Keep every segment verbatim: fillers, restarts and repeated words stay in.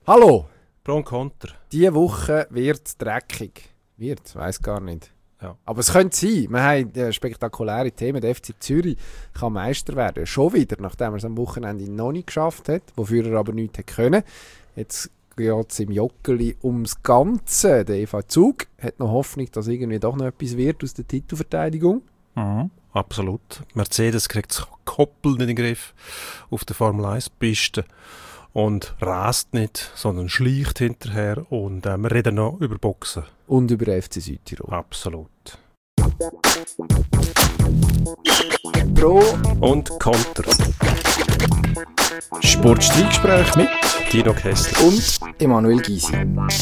Hallo! Pro und Konter. Diese Woche wird dreckig. Wird? Weiss gar nicht. Ja. Aber es könnte sein. Wir haben äh, spektakuläre Themen. Der F C Zürich kann Meister werden. Schon wieder, nachdem er es am Wochenende noch nicht geschafft hat, wofür er aber nichts hätte können. Jetzt geht es im Joggeli ums Ganze. Der E V Zug hat noch Hoffnung, dass irgendwie doch noch etwas wird aus der Titelverteidigung. Mhm. Absolut. Mercedes kriegt das Koppel in den Griff auf der Formel eins Piste und rast nicht, sondern schleicht hinterher. Und äh, wir reden noch über Boxen. Und über F C Südtirol. Absolut. Pro und Konter. Sportstreitgespräch mit Dino Kessler und Emanuel Gysi.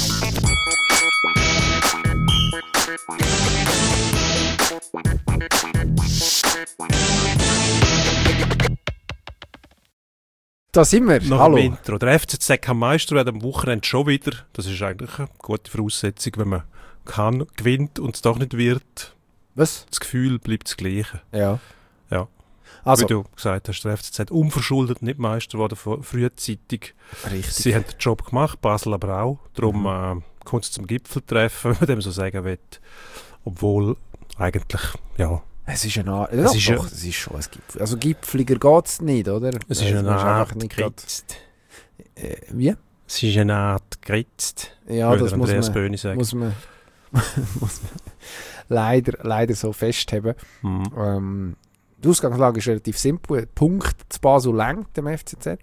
Da sind wir. Nach Hallo. dem Intro. Der F C Z kann Meister werden am Wochenende schon wieder. Das ist eigentlich eine gute Voraussetzung, wenn man kann, gewinnt und es doch nicht wird. Was? Das Gefühl bleibt das Gleiche. Ja. Ja. Also, wie du gesagt hast, der F C Z unverschuldet nicht Meister geworden, frühzeitig. richtig. Sie haben den Job gemacht, Basel aber auch. Darum mhm. äh, kommt es zum Gipfeltreffen, wenn man dem so sagen will. Obwohl eigentlich, ja... Es ist eine Art... Es Doch, ist doch, ein, es ist schon ein Gipfel. Also Gipfeliger geht es nicht, oder? Es ist eine Art geritzt. Äh, wie? Es ist eine Art geritzt, ja, das muss Andreas man, Böhni sagen. Muss man, muss man leider, leider so festheben. Mhm. Ähm, die Ausgangslage ist relativ simpel. Punkt zu Basel lenkt dem F C Z.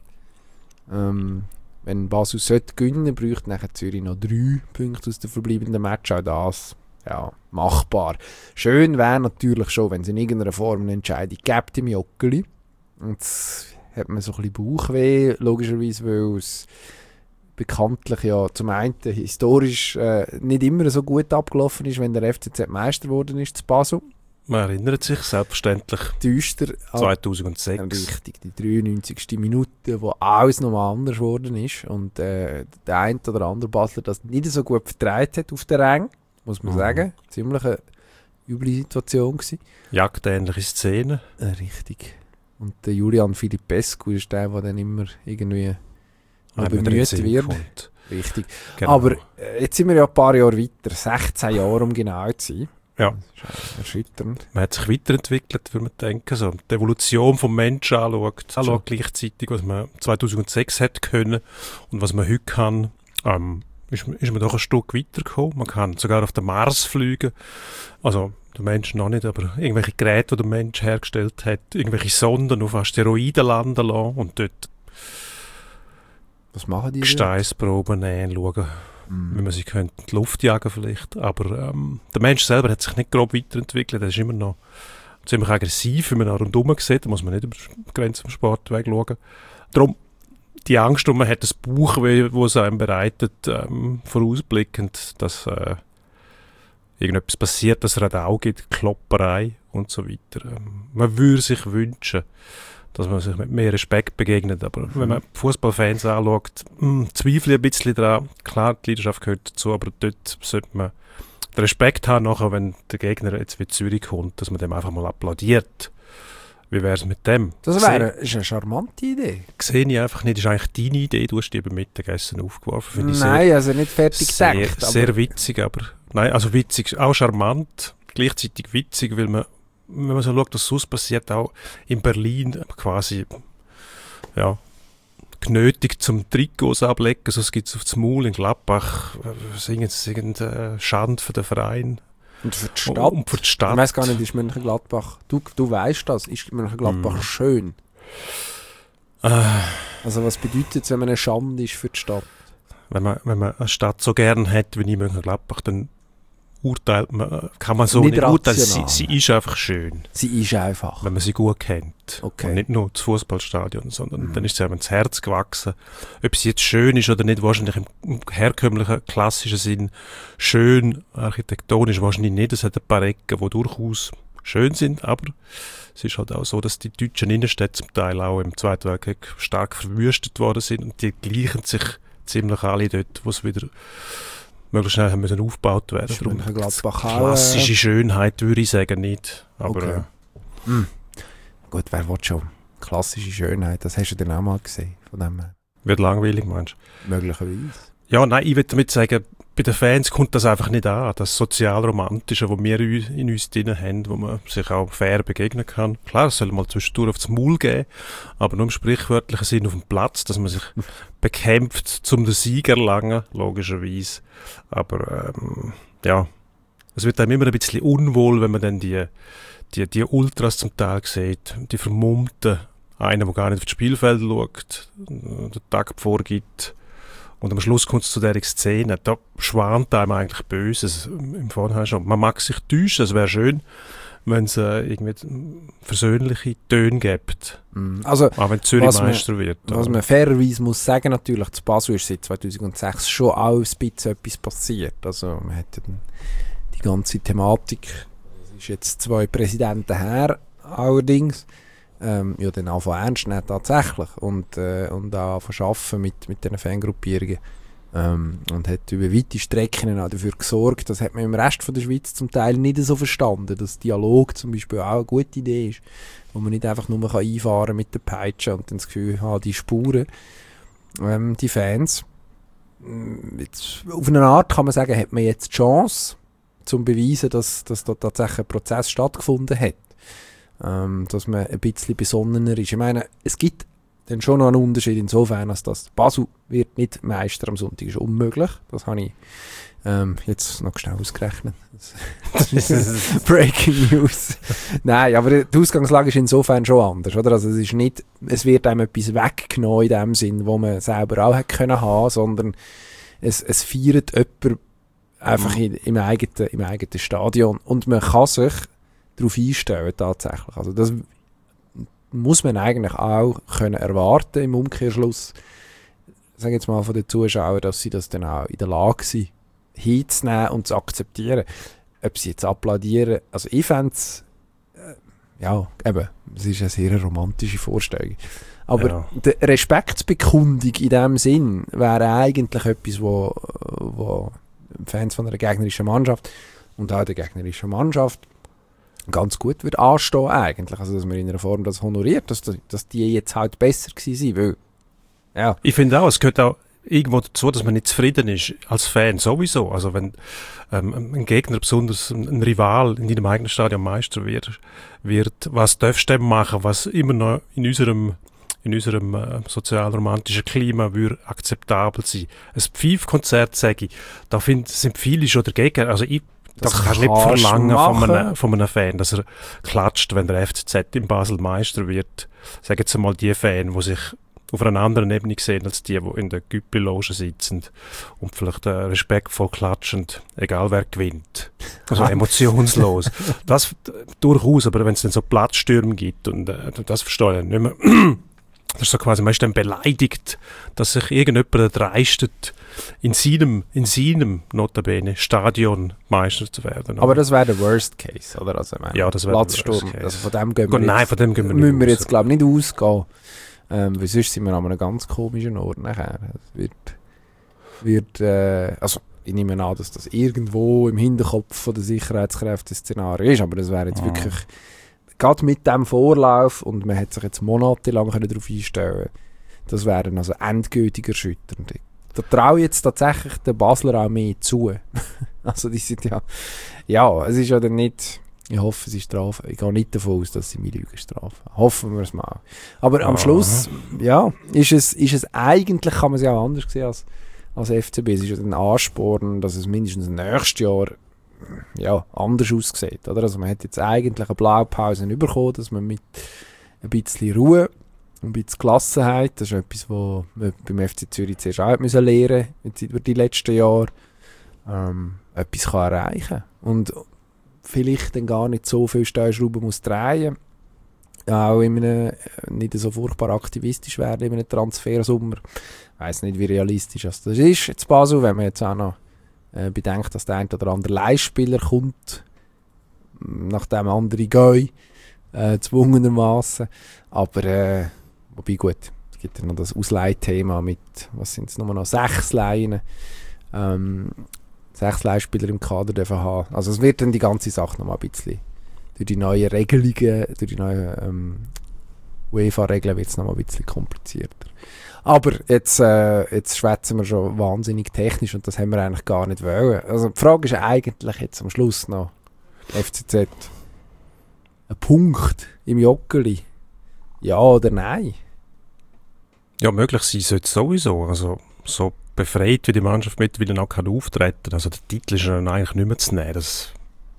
Ähm, wenn Basel sollte gewinnen, bräuchte nachher Zürich noch drei Punkte aus den verbleibenden Match. Auch das ja, machbar. Schön wäre natürlich schon, wenn es in irgendeiner Form eine Entscheidung gibt im Joggeli. Und jetzt hat man so ein bisschen Bauchweh, logischerweise, weil es bekanntlich ja zum einen historisch äh, nicht immer so gut abgelaufen ist, wenn der F C Z Meister geworden ist zu Basel. Man erinnert sich selbstverständlich. Düster. zweitausendsechs. Richtig, die dreiundneunzigste Minute, wo alles nochmal anders geworden ist und äh, der eine oder andere Basler das nicht so gut vertreibt hat auf den Rang, muss man mhm. sagen. Ziemlich eine üble Situation gewesen. Jagdähnliche Szene. Äh, richtig. Und der Julian Filipescu ist der, der dann immer irgendwie noch bemüht wird. Kommt. Richtig. Genau. Aber äh, jetzt sind wir ja ein paar Jahre weiter, sechzehn Jahre um genau zu sein. Ja. Das ist erschütternd. Man hat sich weiterentwickelt, würde man denken. So, die Evolution des Menschen anschaut, anschaut gleichzeitig, was man zweitausendsechs hätte können und was man heute kann, ähm, ist, ist man doch ein Stück weitergekommen. Man kann sogar auf den Mars fliegen. Also der Mensch noch nicht, aber irgendwelche Geräte, die der Mensch hergestellt hat, irgendwelche Sonden auf Asteroiden landen lassen und dort was machen die Gesteinsproben nehmen, schauen. Mm. Wie man sich könnte in die Luft jagen vielleicht. Aber ähm, der Mensch selber hat sich nicht grob weiterentwickelt. Er ist immer noch ziemlich aggressiv, wenn man nach rundherum sieht. Da muss man nicht über die Grenze vom Sportweg schauen. Darum die Angst, und man hat das Bauchweh, das es einem bereitet, ähm, vorausblickend, dass äh, irgendetwas passiert, dass es Radau gibt, Klopperei und so weiter. Ähm, man würde sich wünschen, dass man sich mit mehr Respekt begegnet. Aber mhm. wenn man Fußballfans anschaut, mh, zweifle ich ein bisschen daran. Klar, die Leidenschaft gehört dazu, aber dort sollte man den Respekt haben, nachher, wenn der Gegner jetzt wie Zürich kommt, dass man dem einfach mal applaudiert. Wie wäre es mit dem? Das wäre eine, eine charmante Idee. Sehe ich einfach nicht. Das ist eigentlich deine Idee. Du hast die beim Mittagessen aufgeworfen. Nein, sehr, also nicht fertig sehr, gedacht. Sehr, sehr witzig, aber... Nein, also witzig, auch charmant, gleichzeitig witzig, weil man, wenn man so schaut, was sonst passiert, auch in Berlin quasi, ja, genötigt zum Trikots ablegen, sonst gibt es auf dem Maul in Gladbach, singen sie irgendeine Schande für den Verein. Und für die Stadt? Und für die Stadt. Ich weiss gar nicht, ist Mönchengladbach, du, du weißt das, ist Mönchengladbach mm. schön? Äh. Also was bedeutet es, wenn man eine Schande ist für die Stadt? Wenn man, wenn man eine Stadt so gern hat wie in Mönchengladbach, dann urteilt man, kann man so nicht, nicht urteilen. Sie, sie ist einfach schön. Sie ist einfach. Wenn man sie gut kennt. Okay. Und nicht nur das Fußballstadion, sondern mhm. dann ist sie einem ins Herz gewachsen. Ob sie jetzt schön ist oder nicht, wahrscheinlich im herkömmlichen, klassischen Sinn schön, architektonisch wahrscheinlich nicht. Es hat ein paar Ecken, die durchaus schön sind, aber es ist halt auch so, dass die deutschen Innenstädte zum Teil auch im Zweiten Weltkrieg stark verwüstet worden sind und die gleichen sich ziemlich alle dort, wo es wieder möglichst schnell haben müssen aufgebaut werden. Klassische Schönheit würde ich sagen nicht. Aber, okay. äh, mm. Gut, wer will schon? Klassische Schönheit, das hast du dann auch mal gesehen. Von dem her. Wird langweilig, meinst du? Möglicherweise. Ja, nein, ich würde damit sagen, bei den Fans kommt das einfach nicht an. Das Sozialromantische, das wir in uns drin haben, wo man sich auch fair begegnen kann. Klar, es soll mal zwischendurch aufs Maul geben, aber nur im sprichwörtlichen Sinn auf dem Platz, dass man sich bekämpft, um den Sieg erlangen, logischerweise. Aber ähm, ja, es wird einem immer ein bisschen unwohl, wenn man dann die, die, die Ultras zum Teil sieht, die Vermummten, einer, der gar nicht auf das Spielfeld schaut, den Takt vorgibt. Und am Schluss kommt es zu dieser Szene, da schwant einem eigentlich Böses im Vorhinein schon. Man mag sich täuschen, es wäre schön, wenn es äh, irgendwie versöhnliche Töne gibt. Also, auch wenn Zürich Meister man, wird. Was man fairerweise muss sagen, natürlich, zu Basel ist seit zweitausendsechs schon auch ein bisschen etwas passiert. Also man hat ja die ganze Thematik, es ist jetzt zwei Präsidenten her, allerdings, Ähm, ja, dann auch von ernst nehmen tatsächlich und, äh, und auch verschaffen mit, mit diesen Fangruppierungen ähm, und hat über weite Strecken auch dafür gesorgt, das hat man im Rest von der Schweiz zum Teil nicht so verstanden, dass Dialog zum Beispiel auch eine gute Idee ist, wo man nicht einfach nur kann einfahren mit der Peitsche und dann das Gefühl hat, die Spuren, ähm, die Fans. Jetzt, auf eine Art kann man sagen, hat man jetzt die Chance, zum beweisen, dass, dass da tatsächlich ein Prozess stattgefunden hat. Ähm, dass man ein bisschen besonnener ist. Ich meine, es gibt dann schon noch einen Unterschied insofern, als das Basel wird nicht Meister am Sonntag, ist unmöglich. Das habe ich ähm, jetzt noch schnell ausgerechnet. Das ist Breaking News. Nein, aber die Ausgangslage ist insofern schon anders, oder? Also es ist nicht, es wird einem etwas weggenommen in dem Sinn, wo man selber auch hätte können haben, sondern es, es feiert jemand einfach in, im, eigenen, im eigenen Stadion und man kann sich darauf einstellen tatsächlich. Also das muss man eigentlich auch können erwarten im Umkehrschluss. Sage jetzt mal von den Zuschauern, dass sie das dann auch in der Lage sind, hinzunehmen und zu akzeptieren. Ob sie jetzt applaudieren, also ich fände es, äh, ja, eben, es ist eine sehr romantische Vorstellung. Aber ja. Die Respektsbekundung in dem Sinn wäre eigentlich etwas, wo, wo Fans von einer gegnerischen Mannschaft und auch der gegnerischen Mannschaft ganz gut würde anstehen eigentlich. Also, dass man in einer Form das honoriert, dass, dass die jetzt halt besser gewesen sind, weil, ja. Ich finde auch, es gehört auch irgendwo dazu, dass man nicht zufrieden ist, als Fan sowieso. Also wenn ähm, ein Gegner, besonders ein Rival in deinem eigenen Stadion Meister wird, wird was darfst du denn machen, was immer noch in unserem in unserem äh, sozialromantischen Klima würde akzeptabel sein. Ein Pfeifkonzert, sage ich, da find, sind viele schon dagegen. Also ich Das, das kannst du nicht verlangen von einem, von einem Fan, dass er klatscht, wenn der F C Z in Basel Meister wird. Sagen jetzt mal die Fans, die sich auf einer anderen Ebene sehen als die, die in der Güppel-Loge sitzen und vielleicht äh, respektvoll klatschend, egal wer gewinnt. Also emotionslos. Das durchaus, aber wenn es dann so Platzstürme gibt, und äh, das verstehe ich nicht mehr. Das ist so quasi, man ist dann beleidigt, dass sich irgendjemand dreistet, in seinem, in seinem notabene Stadion Meister zu werden. Aber das wäre der Worst Case, oder? Also, meine, ja, das wäre der Worst Case. Also von dem gehen wir Nein, jetzt, von dem gehen wir nicht müssen wir raus. jetzt, glaube ich, nicht ausgehen. Ähm, weil sonst sind wir an einem ganz komischen Ort nachher. Es wird, wird äh, also ich nehme an, dass das irgendwo im Hinterkopf von der Sicherheitskräfte Szenario ist, aber das wäre jetzt ah. wirklich gerade mit dem Vorlauf, und man hat sich jetzt monatelang darauf einstellen, das wäre also endgültig erschütternd. Da traue ich jetzt tatsächlich den Basler auch mehr zu. Also die sind ja, ja, es ist ja dann nicht, ich hoffe, sie strafen, ich gehe nicht davon aus, dass sie mich Lügen strafen. Hoffen wir es mal. Aber am ah. Schluss, ja, ist es, ist es eigentlich, kann man es ja auch anders sehen als, als F C B, es ist ja ein Ansporn, dass es mindestens nächstes Jahr ja, anders aussieht. Oder? Also man hat jetzt eigentlich eine Blaupause bekommen, dass man mit ein bisschen Ruhe und ein bisschen Gelassenheit, das ist etwas, was wir beim F C Zürich zuerst auch müssen lernen müssen, über die letzten Jahre, ähm, etwas kann erreichen. Und vielleicht dann gar nicht so viel Stellschrauben muss drehen, auch in einem, nicht so furchtbar aktivistisch werden in einem Transfersommer. Ich weiss nicht, wie realistisch das ist jetzt Basel, wenn man jetzt auch noch äh, bedenkt, dass der ein oder andere Leihspieler kommt, nachdem andere gehen, äh, zwungenermaßen. Aber, äh, wobei gut, es gibt ja noch das Ausleihthema mit, was sind es, nur noch sechs Leihen, ähm, sechs Leihspieler im Kader dürfen haben. Also es wird dann die ganze Sache noch mal ein bisschen durch die neuen Regelungen, durch die neuen ähm, UEFA-Regeln wird es noch mal ein bisschen komplizierter. Aber jetzt, äh, jetzt schwätzen wir schon wahnsinnig technisch und das haben wir eigentlich gar nicht wollen. Also die Frage ist eigentlich jetzt am Schluss noch, F C Z, ein Punkt im Joggeli, ja oder nein? Ja, möglich sein sollte sowieso. Also so befreit, wie die Mannschaft mittlerweile noch kann auftreten. Also der Titel ist dann eigentlich nicht mehr zu nehmen. Das,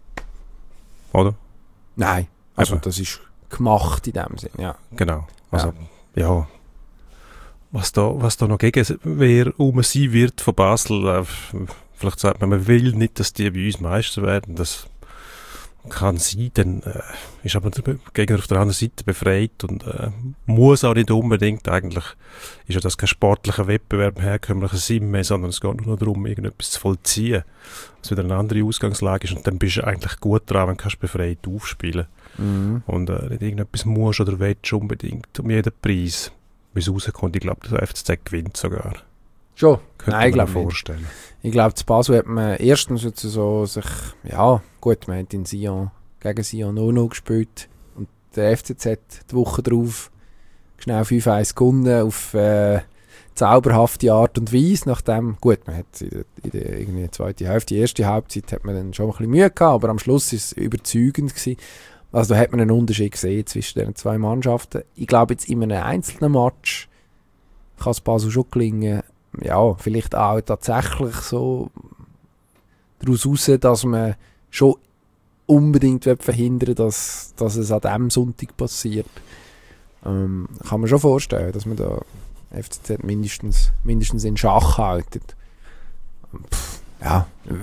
oder? Nein, also Eben. das ist gemacht in dem Sinn, ja. Genau. Also, ja. ja. Was da, was da noch gegen wer um sein wird von Basel, äh, vielleicht sagt man, man will nicht, dass die bei uns Meister werden. Das kann sein, dann äh, ist aber der Gegner auf der anderen Seite befreit und äh, muss auch nicht unbedingt. Eigentlich ist ja das kein sportlicher Wettbewerb im herkömmlichen Sinn mehr, sondern es geht nur darum, irgendetwas zu vollziehen, was wieder eine andere Ausgangslage ist und dann bist du eigentlich gut dran, wenn du kannst befreit aufspielen Mhm. und äh, nicht irgendetwas musst oder willst unbedingt um jeden Preis. Wie es rauskommt, ich glaube, der F C Z gewinnt sogar. Schon? Könnte Nein, ich man mir glaube nicht. vorstellen. Ich glaube, zu Basel hat man erstens jetzt so sich, ja, gut, man hat in Sion, gegen Sion null null gespielt und der F C Z die Woche drauf schnell fünf eins gewonnen auf äh, zauberhafte Art und Weise, nachdem, gut, man hat in der, in der irgendwie zweiten Hälfte, die erste Halbzeit hat man dann schon ein bisschen Mühe gehabt, aber am Schluss war es überzeugend gewesen. Also da hat man einen Unterschied gesehen zwischen den zwei Mannschaften. Ich glaube, jetzt in einem einzelnen Match kann es Basel schon gelingen, ja, vielleicht auch tatsächlich so daraus raus, dass man schon unbedingt verhindern will, dass, dass es an diesem Sonntag passiert. Ähm, kann man schon vorstellen, dass man da F C Z mindestens, mindestens in Schach haltet. Pff, ja,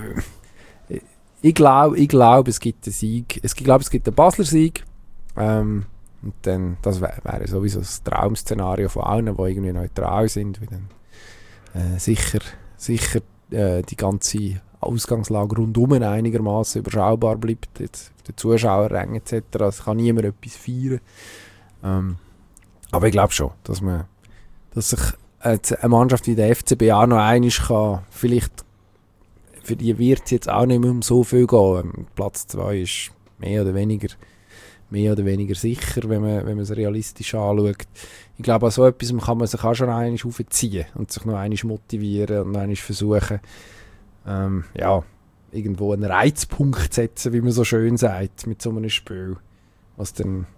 ich glaube, ich glaub, es gibt einen Sieg. Ich glaube, es gibt einen Basler Sieg. Ähm, und dann, das wäre wär sowieso das Traum-Szenario von allen, die irgendwie neutral sind, weil dann äh, sicher, sicher äh, die ganze Ausgangslage rundum einigermaßen überschaubar bleibt. Jetzt auf den Zuschauerrängen et cetera. Es kann niemand etwas feiern. Ähm, aber ich glaube schon, dass man, dass sich äh, eine Mannschaft wie der F C B auch noch einmal kann, vielleicht für die wird es jetzt auch nicht mehr um so viel gehen. Platz zwei ist mehr oder weniger, mehr oder weniger sicher, wenn man, wenn man es realistisch anschaut. Ich glaube, an so etwas kann man sich auch schon einmal aufziehen und sich noch einmal motivieren und noch einmal versuchen, ähm, ja, irgendwo einen Reizpunkt setzen, wie man so schön sagt, mit so einem Spiel. Was dann,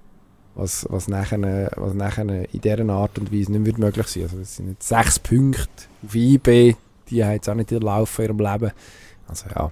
was, was nachher, was nachher in dieser Art und Weise nicht mehr möglich sein wird. Also es sind jetzt sechs Punkte auf I B, die haben jetzt auch nicht laufen in ihrem Leben. Also ja,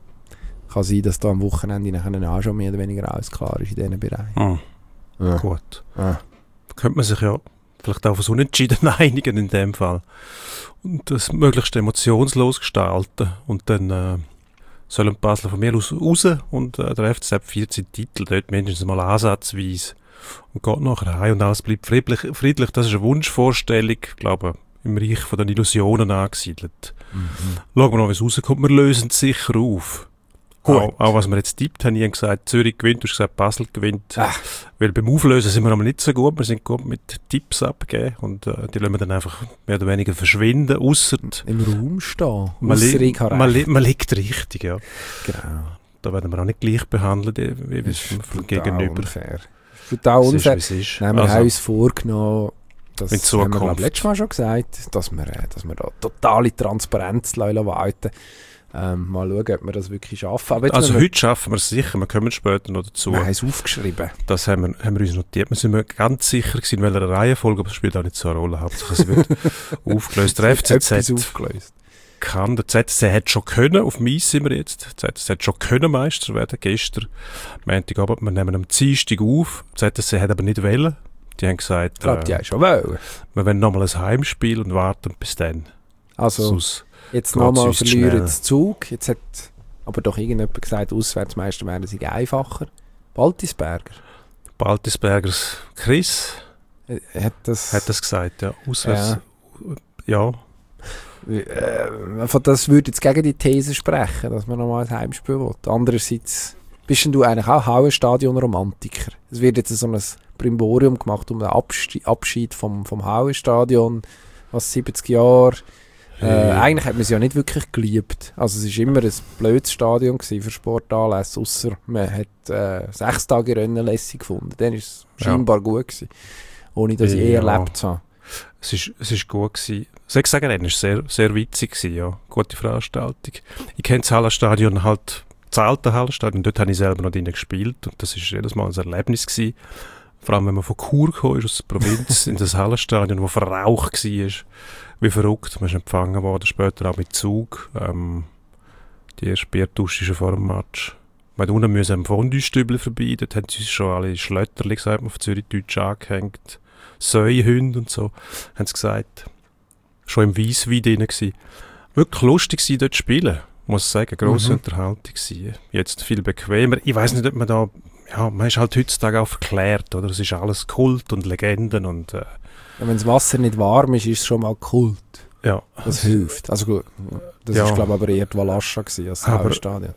kann sein, dass da am Wochenende nachher auch schon mehr oder weniger alles klar ist in diesen Bereichen. Ah, Ja. gut. Ah. Da könnte man sich ja vielleicht auch auf so Unentschieden einigen in dem Fall. Und das möglichst emotionslos gestalten. Und dann äh, sollen die Basler von mir aus raus und äh, der F C Z vierzehn Titel, dort mindestens mal ansatzweise. Und geht nachher heim und alles bleibt friedlich. friedlich. Das ist eine Wunschvorstellung, ich glaube im Reich von den Illusionen angesiedelt. Mhm. Schauen wir noch, wie es rauskommt. Wir lösen es sicher auf. Auch, auch was wir jetzt tippt haben, ich habe gesagt, Zürich gewinnt, du hast gesagt, Basel gewinnt. Ach. Weil beim Auflösen sind wir aber nicht so gut. Wir sind gut mit Tipps abgeben und äh, die lassen wir dann einfach mehr oder weniger verschwinden, ausser Im Raum stehen. man, Ausser li ich habe man, recht. li man liegt richtig, ja. Genau. Da werden wir auch nicht gleich behandelt, wie Das vom ist vom brutal Gegenüber. unfair. Brutal Es ist, unfair. wie es ist. Nein, wir Also, haben uns vorgenommen, das in haben wir Zukunft. glaub, letztes Mal schon gesagt, dass wir, äh, dass wir da totale Transparenz lassen walten. Ähm, mal schauen, ob wir das wirklich schaffen. Aber jetzt also müssen heute schaffen wir es sicher, wir kommen später noch dazu. wir, wir haben es aufgeschrieben. Das haben wir, haben wir uns notiert. Wir sind mir ganz sicher gewesen, in welcher Reihenfolge, aber das spielt auch nicht so eine Rolle. Hauptsache es wird aufgelöst. Der F C Etwas Z aufgelöst. kann, der Z S C hat schon können, auf Mies sind wir jetzt, der Z S C hat schon können Meister werden, gestern, Montagabend, wir nehmen am Dienstag auf, der Z S C hat aber nicht wollen. Die haben gesagt, Ich glaube, äh, die haben schon wollen. wir wollen nochmal ein Heimspiel und warten bis dann. Also, Sonst jetzt geht's nochmal uns zu verlieren schnell. den Zug. Jetzt hat aber doch irgendjemand gesagt, Auswärtsmeister werden sie einfacher. Baltisberger Baltisbergers Chris äh, hat das... hat das gesagt, ja. Auswärts, ja. Äh, von das würde jetzt gegen die These sprechen, dass man nochmal ein Heimspiel will. Andererseits bist du eigentlich auch Hauenstadion-Romantiker. Es wird jetzt so ein Brimborium gemacht um den Abschied, Abschied vom, vom Hauenstadion, was siebzig Jahre Äh, eigentlich hat man es ja nicht wirklich geliebt. Also es war immer ein blödes Stadion gewesen für Sportanlässe, ausser man hat äh, sechs Tage Rennen lässig gefunden. Dann war es scheinbar ja. gut gewesen, ohne dass ich ja. je erlebt habe. Es ist, es ist gut gewesen. Soll ich sagen, es war sehr, sehr witzig gewesen, ja. Gute Veranstaltung. Ich kenne das Hallenstadion halt, das alte Hallenstadion, dort habe ich selber noch drin gespielt und das war jedes Mal ein Erlebnis gewesen. Vor allem, wenn man von Chur kam, aus der Provinz, in das Hallenstadion, das verraucht war. Wie verrückt. Man ist empfangen worden, später auch mit Zug. Ähm, die erste Biertusche schon vor dem Match. Wir mussten unten am Fondue-Stübli vorbei. Dort haben sie uns schon alle Schlötterli, gesagt, auf Zürich-Deutsch angehängt. Säuhunde und so, haben sie gesagt. Schon im Weisswein drin gewesen. Wirklich lustig gewesen, dort zu spielen. Muss ich sagen, grosse mhm. Unterhaltung gewesen. Jetzt viel bequemer. Ich weiss nicht, ob man da... Ja, man ist halt heutzutage auch verklärt, oder? Es ist alles Kult und Legenden und... Äh, ja, wenn das Wasser nicht warm ist, ist es schon mal Kult. Ja. Das hilft. Also gut, das war, ja. glaube ich, aber eher die Walascha gewesen, als das Stadion.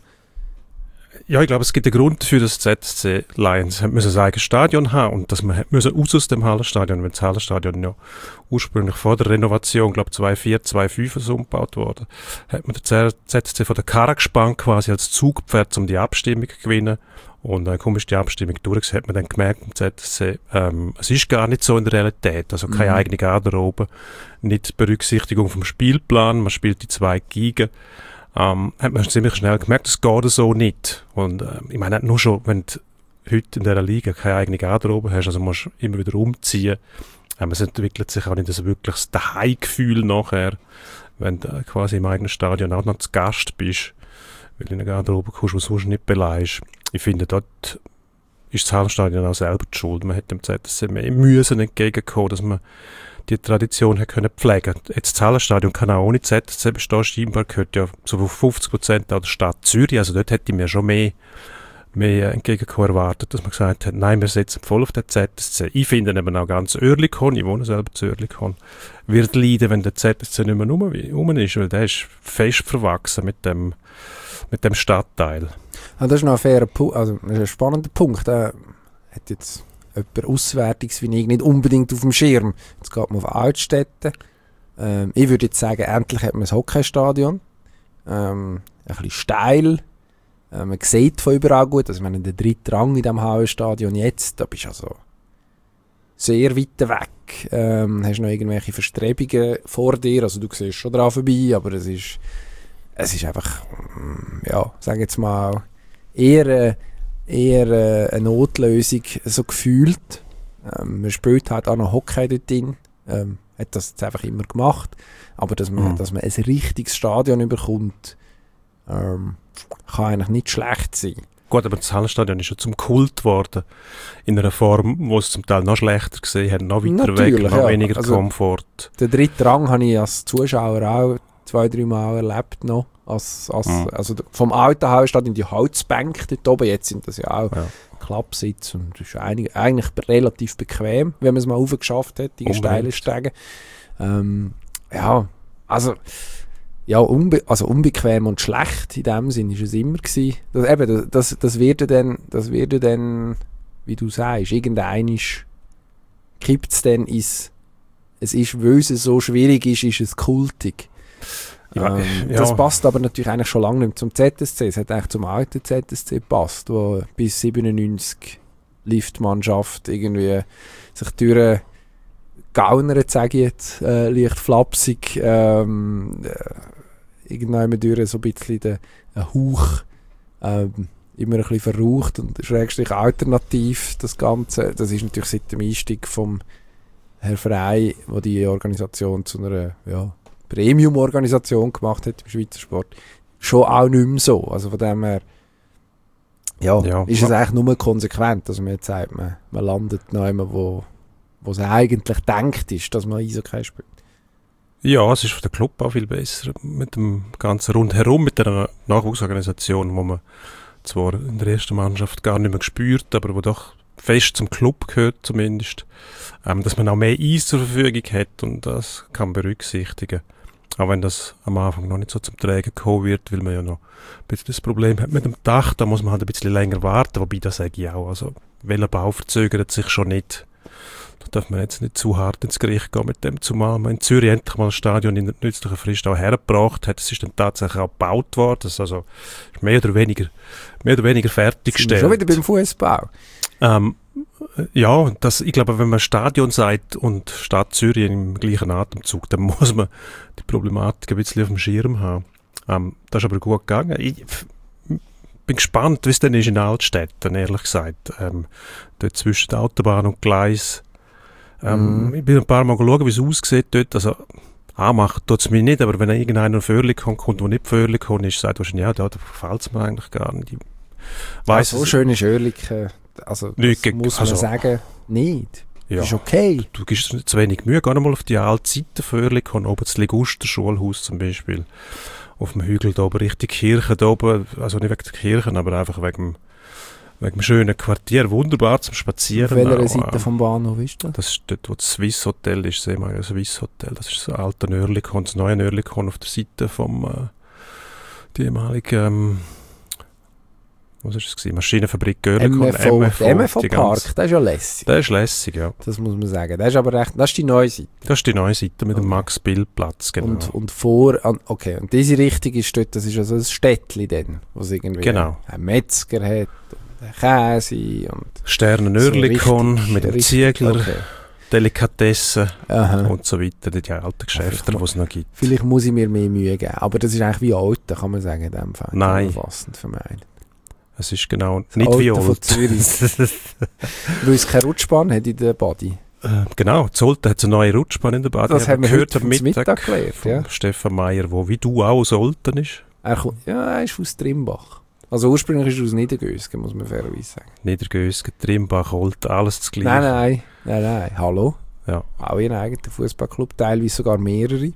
Ja, ich glaube, es gibt einen Grund dafür, dass Z S C Lions ein eigenes Stadion haben und dass man müssen raus aus dem Hallenstadion, wenn das Hallenstadion ja ursprünglich vor der Renovation, glaube ich, zweitausendvier, zweitausendfünf so umgebaut wurde, hat man den Z S C von der Karre gespannt, quasi als Zugpferd, um die Abstimmung zu gewinnen. Und dann komisch die Abstimmung durch, hat man dann gemerkt im Z S C, ähm, es ist gar nicht so in der Realität, also keine mhm. eigene Garderobe, nicht Berücksichtigung vom Spielplan, man spielt die zwei Gigen. Ähm, hat man ziemlich schnell gemerkt, das geht so nicht. Und äh, ich meine, nur schon, wenn du heute in dieser Liga keine eigene Garderobe hast, also musst du immer wieder umziehen. Ähm, es entwickelt sich auch nicht das wirkliches Daheimgefühl nachher, wenn du äh, quasi im eigenen Stadion auch noch zu Gast bist, weil du in eine Garderobe kommst, die sonst nicht beleihst. Ich finde, dort ist das Hallenstadion auch selber die Schuld. Man hätte dem Z S C mehr müssen entgegenkommen, dass man die Tradition hat können pflegen. Jetzt das Hallenstadion kann auch ohne Z S C bestehen. Scheinbar gehört ja so fünfzig Prozent an der Stadt Zürich. Also dort hätte ich mir schon mehr, mehr entgegenkommen erwartet, dass man gesagt hat, nein, wir setzen voll auf den Z S C. Ich finde eben auch ganz Oerlikon, ich wohne selber zu Oerlikon, wird leiden, wenn der Z S C nicht mehr rum, rum ist, weil der ist fest verwachsen mit dem, mit dem Stadtteil. Ja, das ist noch ein fairer Punkt, also das ist ein spannender Punkt. Der hat jetzt jemand Auswärtiges wie ich nicht unbedingt auf dem Schirm. Jetzt geht man auf Altstädte. Ähm, ich würde jetzt sagen, endlich hat man ein Hockeystadion. Ähm, ein bisschen steil. Äh, man sieht von überall gut. Also, wenn der dritte Rang in diesem Hallenstadion jetzt, da bist du also sehr weit weg. Ähm, hast noch irgendwelche Verstrebungen vor dir. Also, du siehst schon dran vorbei, aber es ist, es ist einfach, ja, sag jetzt mal, eher äh, eher äh, eine Notlösung, so gefühlt. Ähm, man spielt halt auch noch Hockey dort drin. Ähm, hat das jetzt einfach immer gemacht. Aber dass man, mhm. dass man ein richtiges Stadion bekommt, ähm, kann eigentlich nicht schlecht sein. Gut, aber das Hallenstadion ist schon zum Kult geworden. In einer Form, wo es zum Teil noch schlechter gesehen hat, noch weiter Natürlich, weg, noch ja. weniger also, Komfort. Den dritten Rang habe ich als Zuschauer auch zwei, drei Mal erlebt noch. Als, als, mhm. Also vom alten Hallenstadion die Holzbänke dort oben, jetzt sind das ja auch ja. Klappsitz und das ist eigentlich, eigentlich relativ bequem, wenn man es mal raufgeschafft hat, die steilen Stege. Ähm, ja, also ja, unbe also unbequem und schlecht in dem Sinn ist es immer gewesen. Das, eben, das, das wird dann, das wird dann, wie du sagst, irgendein kippt es dann ins, es ist, weil es so schwierig ist, ist es kultig. Ja, ähm, ja. Das passt aber natürlich eigentlich schon lange nicht mehr zum Z S C. Es hat eigentlich zum alten Z S C gepasst, wo bis siebenundneunzig Liftmannschaft irgendwie sich durch gaunert, sage ich jetzt, äh, leicht flapsig, ähm, äh, irgendwann durch so ein bisschen den Hauch, ähm, immer ein bisschen verraucht und schrägstrich alternativ das Ganze. Das ist natürlich seit dem Einstieg vom Herr Frey, wo die Organisation zu einer, ja, Premium-Organisation gemacht hat im Schweizer Sport, schon auch nicht mehr so. Also von dem her ja, ja. ist es eigentlich nur konsequent, dass man jetzt sagt, man, man landet noch immer, wo, wo es eigentlich denkt ist, dass man Eishockey spielt. Ja, es ist für den Club auch viel besser. Mit dem ganzen Rundherum, mit der Nachwuchsorganisation, wo man zwar in der ersten Mannschaft gar nicht mehr gespürt, aber wo doch fest zum Club gehört zumindest, ähm, dass man auch mehr Eis zur Verfügung hat und das kann man berücksichtigen. Auch wenn das am Anfang noch nicht so zum Tragen gekommen wird, weil man ja noch ein bisschen das Problem hat mit dem Dach, da muss man halt ein bisschen länger warten, wobei das sage ich auch, also welcher Bau verzögert sich schon nicht. da darf man jetzt nicht zu hart ins Gericht gehen mit dem, zumal man in Zürich endlich mal ein Stadion in der nützlichen Frist auch hergebracht hat. Es ist dann tatsächlich auch gebaut worden, das ist also mehr oder weniger, mehr oder weniger fertiggestellt. Schon wieder beim Fußball. Ähm, ja, das, ich glaube, wenn man Stadion sagt und Stadt Zürich im gleichen Atemzug, dann muss man die Problematik ein bisschen auf dem Schirm haben. Ähm, das ist aber gut gegangen. Ich f- bin gespannt, wie es denn ist in Altstädten, ehrlich gesagt. Ähm, dort zwischen der Autobahn und Gleis. Ähm, Mhm. Ich bin ein paar Mal schauen, wie es aussieht dort. Also, anmacht tut es mich nicht, aber wenn irgendeiner Förderlich kommt, kommt, der nicht Förderlich kommt, ist, sagt wahrscheinlich, ja, da gefällt es mir eigentlich gar nicht. Ich weiss Ja, so es- schöne Schörliken, also das Nicht geg- muss man also- sagen, nicht. ja. Das ist okay. Du gibst dir zu wenig Mühe, geh noch mal auf die alte Seite Förlich, oben das Liguster-Schulhaus zum Beispiel, auf dem Hügel da oben, Richtung Kirche da oben, also nicht wegen der Kirche, aber einfach wegen dem, wegen dem schönen Quartier, wunderbar zum Spazieren. Auf welcher auch, Seite äh, vom Bahnhof ist das? Das ist dort, wo das Swiss Hotel ist, sehen wir ja, das Swiss Hotel, das ist das alte Nörlikon, das neue Nörlikon auf der Seite vom, äh, die ehemalige, ähm, was ist das gewesen? Maschinenfabrik Görlikon, M F O, der M F die O-Park, ganze- das ist ja lässig. Der ist lässig, ja. Das muss man sagen. Das ist aber recht, das ist die neue Seite. Das ist die neue Seite mit dem Okay. Max-Bill-Platz, genau. Und, und vor, an, okay, und diese Richtung ist dort, das ist also ein Städtli dann, wo es irgendwie Genau. einen Metzger hat, und einen Käse und Sterne so Nörlikon richtig- mit dem richtig- Ziegler, okay. Delikatessen Aha. und so weiter, die alten Geschäfte, die es noch gibt. Vielleicht muss ich mir mehr Mühe geben, aber das ist eigentlich wie Alten, kann man sagen, in dem Fall. Nein. Zusammenfassend vermeiden. Es ist genau nicht wie Alten von old. Zürich. Weil es keine Rutschbahn hat in der Body. Äh, genau, Zolten hat eine neue Rutschbahn in der Bade. Das Ich haben wir gehört heute am Mittag, Mittag, Mittag gelernt. von Ja. Stefan Meyer, wo wie du auch aus Olten ist. Er, kommt, ja, er ist aus Trimbach. Also ursprünglich ist er aus Niedergösgen, muss man fairerweise sagen. Niedergösgen, Trimbach, Olten, alles das Gleiche. Nein, nein, nein, nein. Hallo? Ja. Auch ihren eigenen Fußballclub, teilweise sogar mehrere.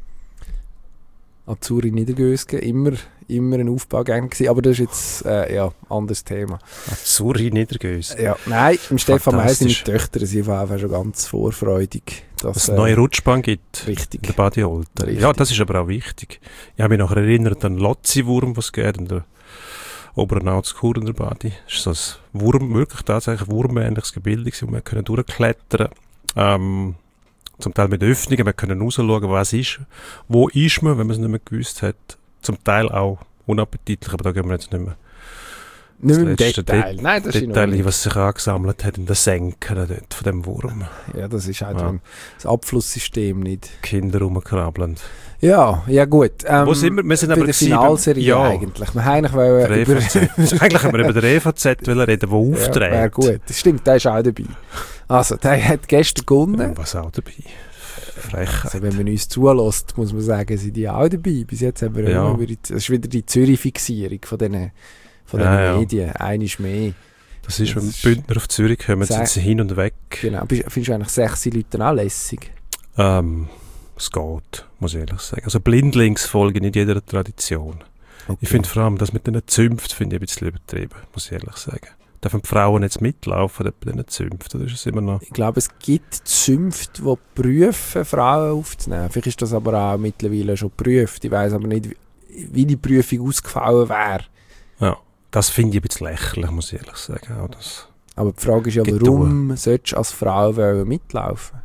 Azuri Niedergösgen, immer, immer ein Aufbaugang gewesen, aber das ist jetzt, äh, ja, anderes Thema. Zürich, Niedergösgen. Ja, nein, im Stefan Meyer sind die Fantastisch. Töchter sind auf jeden Fall schon ganz vorfreudig, dass Dass es äh, eine neue Rutschbahn gibt. In richtig. der Bade Olten. Richtig. Ja, das ist aber auch wichtig. Ich habe mich noch erinnert an Lotzi-Wurm, was es geht in der oberen Augskur in der Bade. Das ist so ein Wurm, wirklich tatsächlich wurmähnliches Gebilde, wo wir können durchklettern. Ähm, zum Teil mit Öffnungen, wir können rausschauen, was ist, wo ist man, wenn man es nicht mehr gewusst hat. Zum Teil auch unappetitlich, aber da gehen wir jetzt nicht mehr Nicht mehr im letzte Detail. Nein, das ist in Detail, Ordnung. was sich angesammelt hat in den Senken dort von dem Wurm. Ja, das ist halt Ja. wenn das Abflusssystem nicht. Kinder rumkrabbelnd. Ja, ja gut. Ähm, Wo sind wir? Wir sind bei aber der gewesen Finalserie beim- ja. eigentlich. Wir haben eigentlich wollen Der E V Z. Eigentlich haben wir über den E V Z wollen reden, der Ja, aufträgt. wäre gut. Das stimmt, der ist auch dabei. Also, der hat gestern gewonnen. Was auch dabei. Frechheit. Also, wenn man uns zulässt, muss man sagen, sind die auch dabei. Bis jetzt haben wir Ja. immer über die, das ist wieder die Zürich-Fixierung von diesen, von diesen Ja, ja. Medien. Eines mehr. Das ist, wenn Das die ist- Bündner auf Zürich kommen, Sech- sind sie hin und weg. Genau. Bist- Findest du eigentlich sechs Leute auch lässig? Ähm, es geht, muss ich ehrlich sagen. Also Blindlings folgen nicht jeder Tradition. Okay. Ich finde vor allem das mit den Zünften finde ich ein bisschen übertrieben, muss ich ehrlich sagen. Dürfen die Frauen jetzt mitlaufen bei diesen Zünften? Oder ist es immer noch... Ich glaube, es gibt Zünfte, die prüfen, Frauen aufzunehmen. Vielleicht ist das aber auch mittlerweile schon geprüft. Ich weiss aber nicht, wie- wie die Prüfung ausgefallen wäre. Ja, das finde ich ein bisschen lächerlich, muss ich ehrlich sagen. Auch das. Aber die Frage ist ja, Getue. warum solltest du als Frau wollen mitlaufen?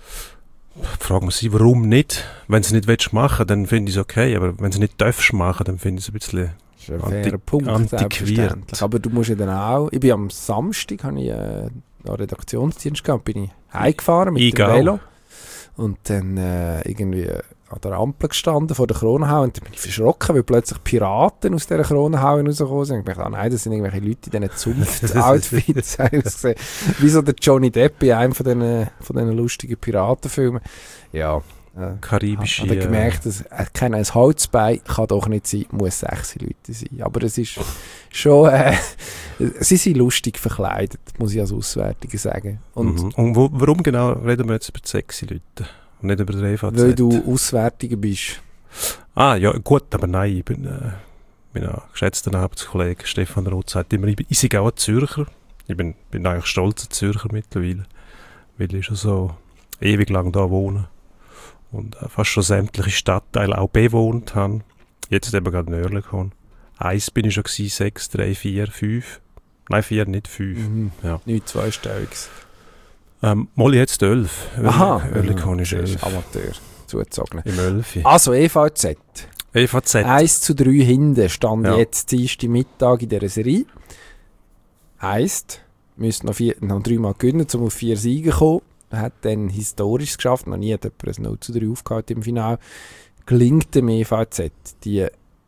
Die Frage muss sein, warum nicht? Wenn du es nicht willst machen, dann finde ich es okay. Aber wenn du es nicht darfst machen, dann finde ich es ein bisschen... Das ist ein Anti- fairer Punkt, antiquiert. selbstverständlich. Aber du musst ja dann auch... Ich bin am Samstag, habe ich äh, einen Redaktionsdienst gehabt, bin ich heimgefahren mit Egal. dem Velo. Und dann äh, irgendwie an der Ampel gestanden vor der Kronenhalle und dann bin ich verschrocken, weil plötzlich Piraten aus dieser Kronenhalle rausgekommen sind. Und ich dachte, ah, nein, das sind irgendwelche Leute in diesen Zunft-Outfits. gesehen. Wie so der Johnny Depp in einem von diesen, von diesen lustigen Piratenfilmen. Ja. Äh, Karibische... Ich habe gemerkt, dass äh, kein ein Holzbein kann doch nicht sein, muss sechs Leute sein. Aber es ist schon, äh, sie sind lustig verkleidet, muss ich als Auswärtiger sagen. Und Und, mhm. und wo, warum genau reden wir jetzt über die sexy Leute und nicht über den E V Z? weil du Auswärtiger bist. Ah, ja, gut, aber nein, ich bin... Äh, mein geschätzter Arbeitskollege Stefan Roth sagt immer, ich, bin- ich sei auch ein Zürcher. Ich bin, bin eigentlich stolzer Zürcher mittlerweile, weil ich schon so ewig lang da wohne und äh, fast schon sämtliche Stadtteile auch bewohnt habe. Jetzt eben gerade in Oerlikon. Eins bin ich schon gewesen, sechs, drei, vier, fünf. Nein, vier, nicht fünf. Mhm. Ja. Nicht zweistelliges. Ähm, Molly hat es elf. Aha, Oerlikon ist das elf. ist Amateur zugezogen. Im elf. Also E V Z. E V Z. eins zu drei hinten stand Ja. jetzt Dienstag Mittag in dieser Serie. Heisst, wir müssen noch, vier, noch dreimal gewinnen, um auf vier Siege zu kommen. Er hat dann historisch geschafft. Noch nie hat jemand ein null zu drei aufgehalten im Finale. Gelingt dem E V Z die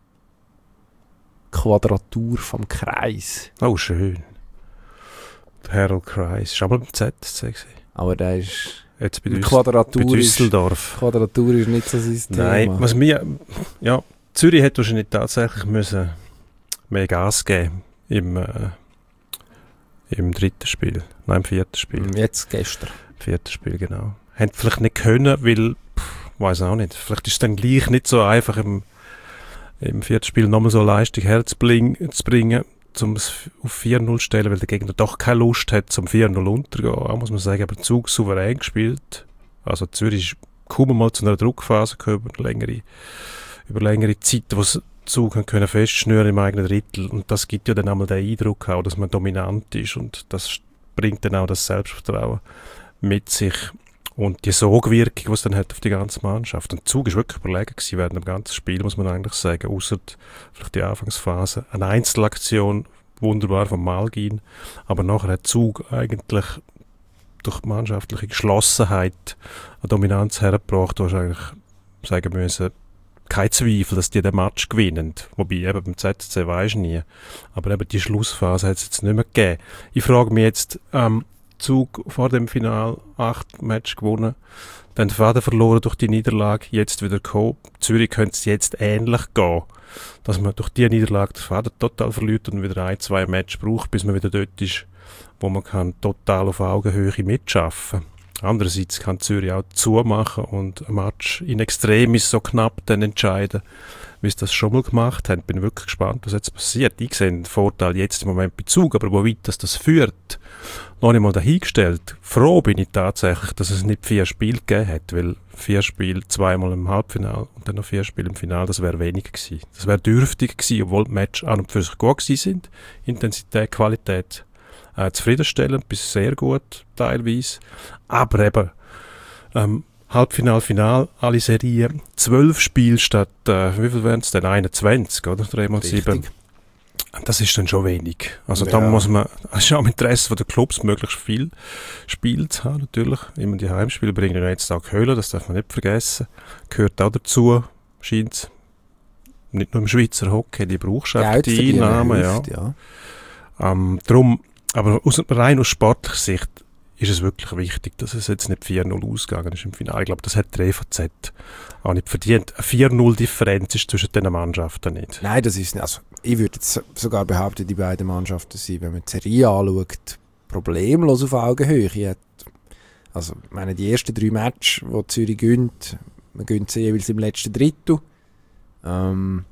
Quadratur vom Kreis. Oh, schön. Der Harold Kreis. Ist aber beim Z C gewesen. Aber der ist... Jetzt bei, Die Düs- Quadratur, bei ist, Düsseldorf. Quadratur ist nicht so sein Thema. Nein, was mir... Ja, Zürich hätte wahrscheinlich tatsächlich müssen mehr Gas geben im, äh, im dritten Spiel. Nein, im vierten Spiel. Jetzt gestern. Viertes Spiel, genau. Haben vielleicht nicht können, weil, ich weiß auch nicht, vielleicht ist es dann gleich nicht so einfach im, im vierten Spiel nochmal so Leistung herzubringen, um es auf vier null zu stellen, weil der Gegner doch keine Lust hat, zum vier null unterzugehen. Auch muss man sagen, aber Zug souverän gespielt. Also Zürich ist kaum mal zu einer Druckphase gekommen, über längere, über längere Zeit, wo es Zug haben können festschnüren im eigenen Drittel. Und das gibt ja dann einmal den Eindruck auch, dass man dominant ist, und das bringt dann auch das Selbstvertrauen mit sich und die Sogwirkung, die es dann hat auf die ganze Mannschaft. Und Zug war wirklich überlegen gewesen während dem ganzen Spiel, muss man eigentlich sagen, außer vielleicht die Anfangsphase. Eine Einzelaktion, wunderbar von Malgin, aber nachher hat Zug eigentlich durch mannschaftliche Geschlossenheit eine Dominanz hergebracht, wo ich eigentlich sagen müssen, kein Zweifel, dass die den Match gewinnen. Wobei, eben beim Z C weisst du nie. Aber eben die Schlussphase hat es jetzt nicht mehr gegeben. Ich frage mich jetzt, ähm, Zug vor dem Final acht Match gewonnen, dann den Faden verloren durch die Niederlage, jetzt wieder gekommen. Zürich könnte es jetzt ähnlich gehen, dass man durch die Niederlage den Faden total verliert und wieder ein, zwei Matches braucht, bis man wieder dort ist, wo man kann total auf Augenhöhe mitschaffen kann. Andererseits kann Zürich auch zumachen und ein Match in Extremis so knapp dann entscheiden, wie sie das schon mal gemacht haben. Bin wirklich gespannt, was jetzt passiert. Ich sehe den Vorteil jetzt im Moment bei Zug, aber wo weit das, das führt, noch nicht mal dahingestellt. Froh bin ich tatsächlich, dass es nicht vier Spiele gegeben hat, weil vier Spiele, zweimal im Halbfinale und dann noch vier Spiele im Finale, das wäre wenig gewesen. Das wäre dürftig gewesen, obwohl die Matches an und für sich gut gewesen sind. Intensität, Qualität äh, zufriedenstellend bis sehr gut teilweise. Aber eben ähm, Halbfinale, Final, alle Serien, zwölf Spiele statt, äh, wie viel wären es denn? einundzwanzig, oder? drei mal sieben. Das ist dann schon wenig. Also ja. Da muss man, es ist auch im Interesse der Clubs, möglichst viel Spiel zu haben, natürlich. Immer die Heimspiele bringen jetzt auch Köln, das darf man nicht vergessen. Gehört auch dazu, scheint nicht nur im Schweizer Hockey, die brauchst einfach die Einnahmen. Ja. Ja. Ähm, drum, aber aus, rein aus sportlicher Sicht ist es wirklich wichtig, dass es jetzt nicht vier null ausgegangen ist im Finale. Ich glaube, das hat der E V Z auch nicht verdient. Eine vier null Differenz ist zwischen den Mannschaften nicht. Nein, das ist nicht. Also, ich würde jetzt sogar behaupten, die beiden Mannschaften sind, wenn man die Serie anschaut, problemlos auf Augenhöhe. Also, ich meine, die ersten drei Matches, die Zürich gönnt, man gönnt sie jeweils im letzten Drittel. Ähm,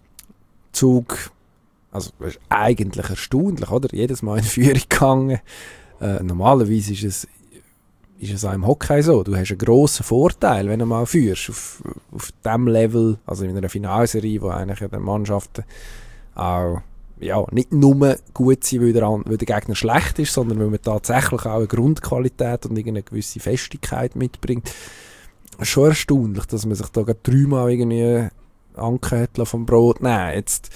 Zug, also das ist eigentlich erstaunlich, oder? Jedes Mal in Führung gegangen. Äh, normalerweise ist es, ist es auch im Hockey so. Du hast einen grossen Vorteil, wenn du mal führst. Auf, auf diesem Level, also in einer Finalserie, wo eigentlich die Mannschaften auch ja, nicht nur gut sind, weil der, weil der Gegner schlecht ist, sondern weil man tatsächlich auch eine Grundqualität und eine gewisse Festigkeit mitbringt. Schon erstaunlich, dass man sich da gerade dreimal irgendwie angehört vom Brot. Nein, jetzt,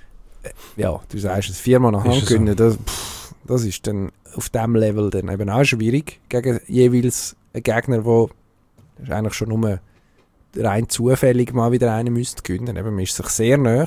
ja, du sagst es viermal nach Hand gewinnen, das, pff, das ist dann auf diesem Level dann eben auch schwierig gegen jeweils einen Gegner, der ist eigentlich schon nur rein zufällig mal wieder einen müsste gewinnen. Eben, man ist sich sehr nahe.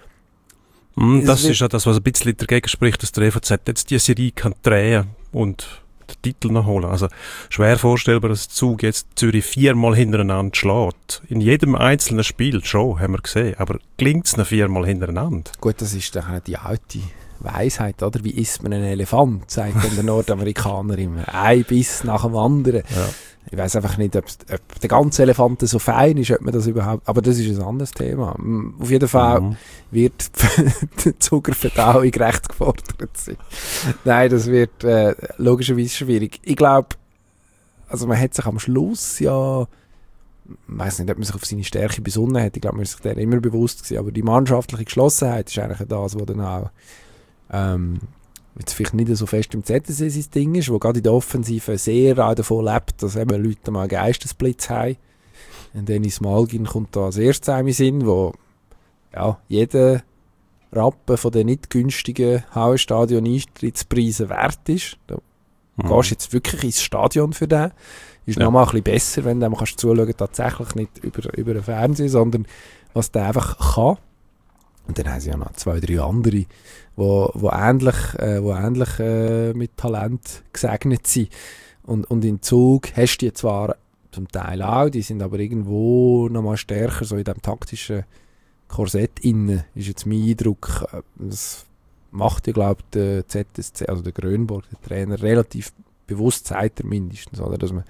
Mm, das ist ja das, was ein bisschen dagegen spricht, dass der E V Z jetzt die Serie kann drehen und den Titel noch holen. Also schwer vorstellbar, dass der Zug jetzt Zürich viermal hintereinander schlägt. In jedem einzelnen Spiel schon, haben wir gesehen. Aber gelingt es noch viermal hintereinander? Gut, das ist doch die alte Weisheit, oder? Wie isst man einen Elefant, sagt dann der Nordamerikaner immer. Ein Biss nach dem anderen. Ja. Ich weiss einfach nicht, ob, ob der ganze Elefant so fein ist, ob man das überhaupt... Aber das ist ein anderes Thema. Auf jeden Fall mhm. wird die Zuckerverdauung recht gefordert sein. Nein, das wird äh, logischerweise schwierig. Ich glaube, also man hat sich am Schluss ja... Ich weiss nicht, ob man sich auf seine Stärke besonnen hat. Ich glaube, man ist sich der immer bewusst gewesen. Aber die mannschaftliche Geschlossenheit ist eigentlich das, was dann auch... Ähm, jetzt vielleicht nicht so fest im Z S C sein Ding ist, wo gerade in der Offensive sehr auch davon lebt, dass eben Leute mal einen Geistesblitz haben. Und Dennis Malgin kommt da als erstes in Sinn, wo ja, jeder Rappen von den nicht günstigen Hallenstadion-Eintrittspreisen wert ist. Da mhm. gehst du jetzt wirklich ins Stadion für den. Ist ja. nochmal ein bisschen besser, wenn du kannst zuschauen, tatsächlich nicht über, über den Fernseher, sondern was der einfach kann. Und dann haben sie ja noch zwei, drei andere, wo, wo ähnlich, äh, wo ähnlich äh, mit Talent gesegnet sind. Und, und in Zug hast du die zwar zum Teil auch, die sind aber irgendwo nochmal stärker, so in diesem taktischen Korsett innen, ist jetzt mein Eindruck. Das macht ja, glaube ich, der Z S C, also der Grönborg, der Trainer, relativ bewusst, sagt er mindestens, oder? Dass man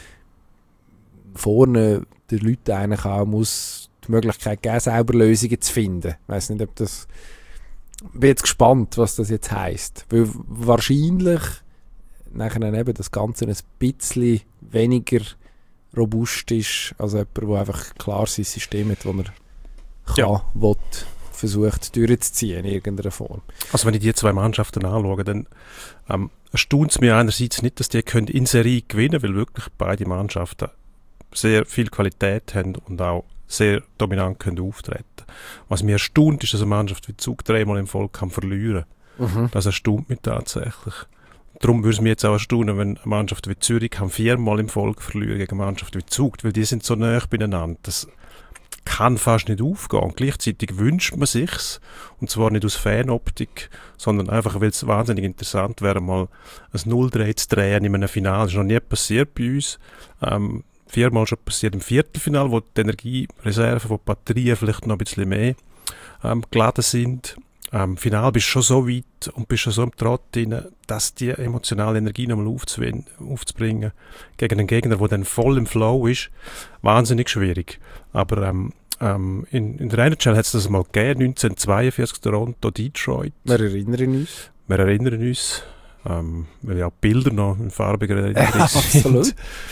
vorne den Leuten eigentlich auch muss die Möglichkeit geben, selber Lösungen zu finden. Ich weiss nicht, ob das... Ich bin jetzt gespannt, was das jetzt heisst. Weil wahrscheinlich nachher eben das Ganze ein bisschen weniger robust ist, als jemand, der einfach klar sein System hat, das er kann, ja. will, versucht durchzuziehen in irgendeiner Form. Also wenn ich die zwei Mannschaften anschaue, dann ähm, erstaunt es mich einerseits nicht, dass die können in Serie gewinnen, weil wirklich beide Mannschaften sehr viel Qualität haben und auch sehr dominant können auftreten. Was mich erstaunt, ist, dass eine Mannschaft wie Zug dreimal im Volk kann verlieren. Mhm. Das erstaunt mich tatsächlich. Darum würde es mich jetzt auch erstaunen, wenn eine Mannschaft wie Zürich kann viermal im Volk verlieren gegen eine Mannschaft wie Zug, weil die sind so nah beieinander. Das kann fast nicht aufgehen. Und gleichzeitig wünscht man sich's, und zwar nicht aus Fanoptik, sondern einfach, weil es wahnsinnig interessant wäre, mal ein null drei zu drehen in einem Finale. Das ist noch nie passiert bei uns. Ähm, viermal schon passiert im Viertelfinale, wo die Energiereserven von Batterien vielleicht noch ein bisschen mehr ähm, geladen sind. Im ähm, Finale bist du schon so weit und bist schon so im Trott drin, dass die emotionale Energie nochmal aufzubringen gegen einen Gegner, der dann voll im Flow ist, wahnsinnig schwierig. Aber ähm, ähm, in, in der N H L hat es das mal gegeben, neunzehnhundertzweiundvierzig Toronto, Detroit. Wir erinnern uns. Wir erinnern uns, ähm, weil ja Bilder noch in farbiger Erinnerung sind. Absolut.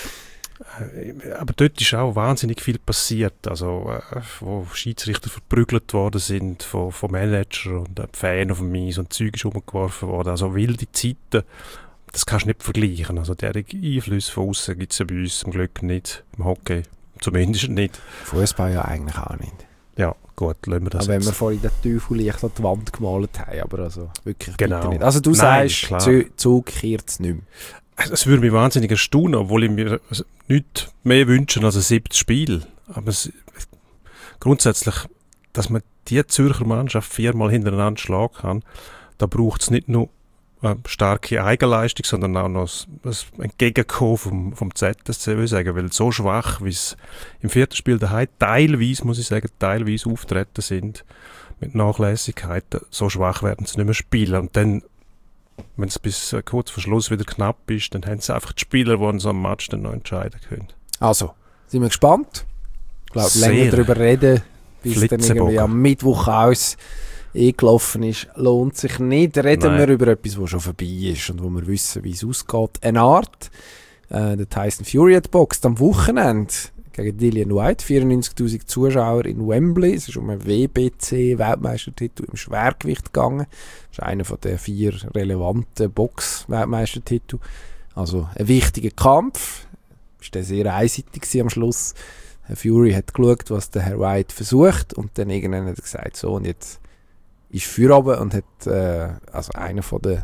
Aber dort ist auch wahnsinnig viel passiert, also äh, wo Schiedsrichter verprügelt worden sind von, von Managern und äh, Fans auf dem Eis und Zeug ist umgeworfen worden, also wilde Zeiten, das kannst du nicht vergleichen, also derige Einflüsse von außen gibt es ja bei uns zum Glück nicht, im Hockey zumindest nicht. Fußball ja eigentlich auch nicht. Ja, gut, lassen wir das. Aber wenn wir vorhin den Teufel leicht an die Wand gemalt haben, aber also wirklich genau. bitte nicht. Also du Nein, sagst, Zug kehrt es nicht mehr. Es würde mich wahnsinnig erstaunen, obwohl ich mir nichts mehr wünsche als ein siebtes Spiel. Aber es, grundsätzlich, dass man die Zürcher Mannschaft viermal hintereinander schlagen kann, da braucht es nicht nur eine starke Eigenleistung, sondern auch noch ein Entgegenkommen vom, vom Z S C, würde ich sagen. Weil so schwach, wie es im vierten Spiel daheim teilweise, muss ich sagen, teilweise auftreten sind, mit Nachlässigkeiten, so schwach werden sie nicht mehr spielen. Und dann, wenn es bis äh, kurz vor Schluss wieder knapp ist, dann haben sie einfach die Spieler, die in so einem Match dann noch entscheiden können. Also, sind wir gespannt. Ich glaube, länger darüber reden, bis dann irgendwie am Mittwoch aus eingelaufen ist, lohnt sich nicht. Reden Nein. wir über etwas, was schon vorbei ist und wo wir wissen, wie es ausgeht. Eine Art, äh, der Tyson Fury hat boxt am Wochenende gegen Dillian White, vierundneunzigtausend Zuschauer in Wembley. Es ist um einen W B C-Weltmeistertitel im Schwergewicht gegangen. Das ist einer von den vier relevanten Box-Weltmeistertiteln. Also ein wichtiger Kampf. Es war sehr einseitig am Schluss. Herr Fury hat geschaut, was der Herr White versucht, und dann irgendwann hat er gesagt, so, und jetzt ist Feierabend, und hat äh, also einer von den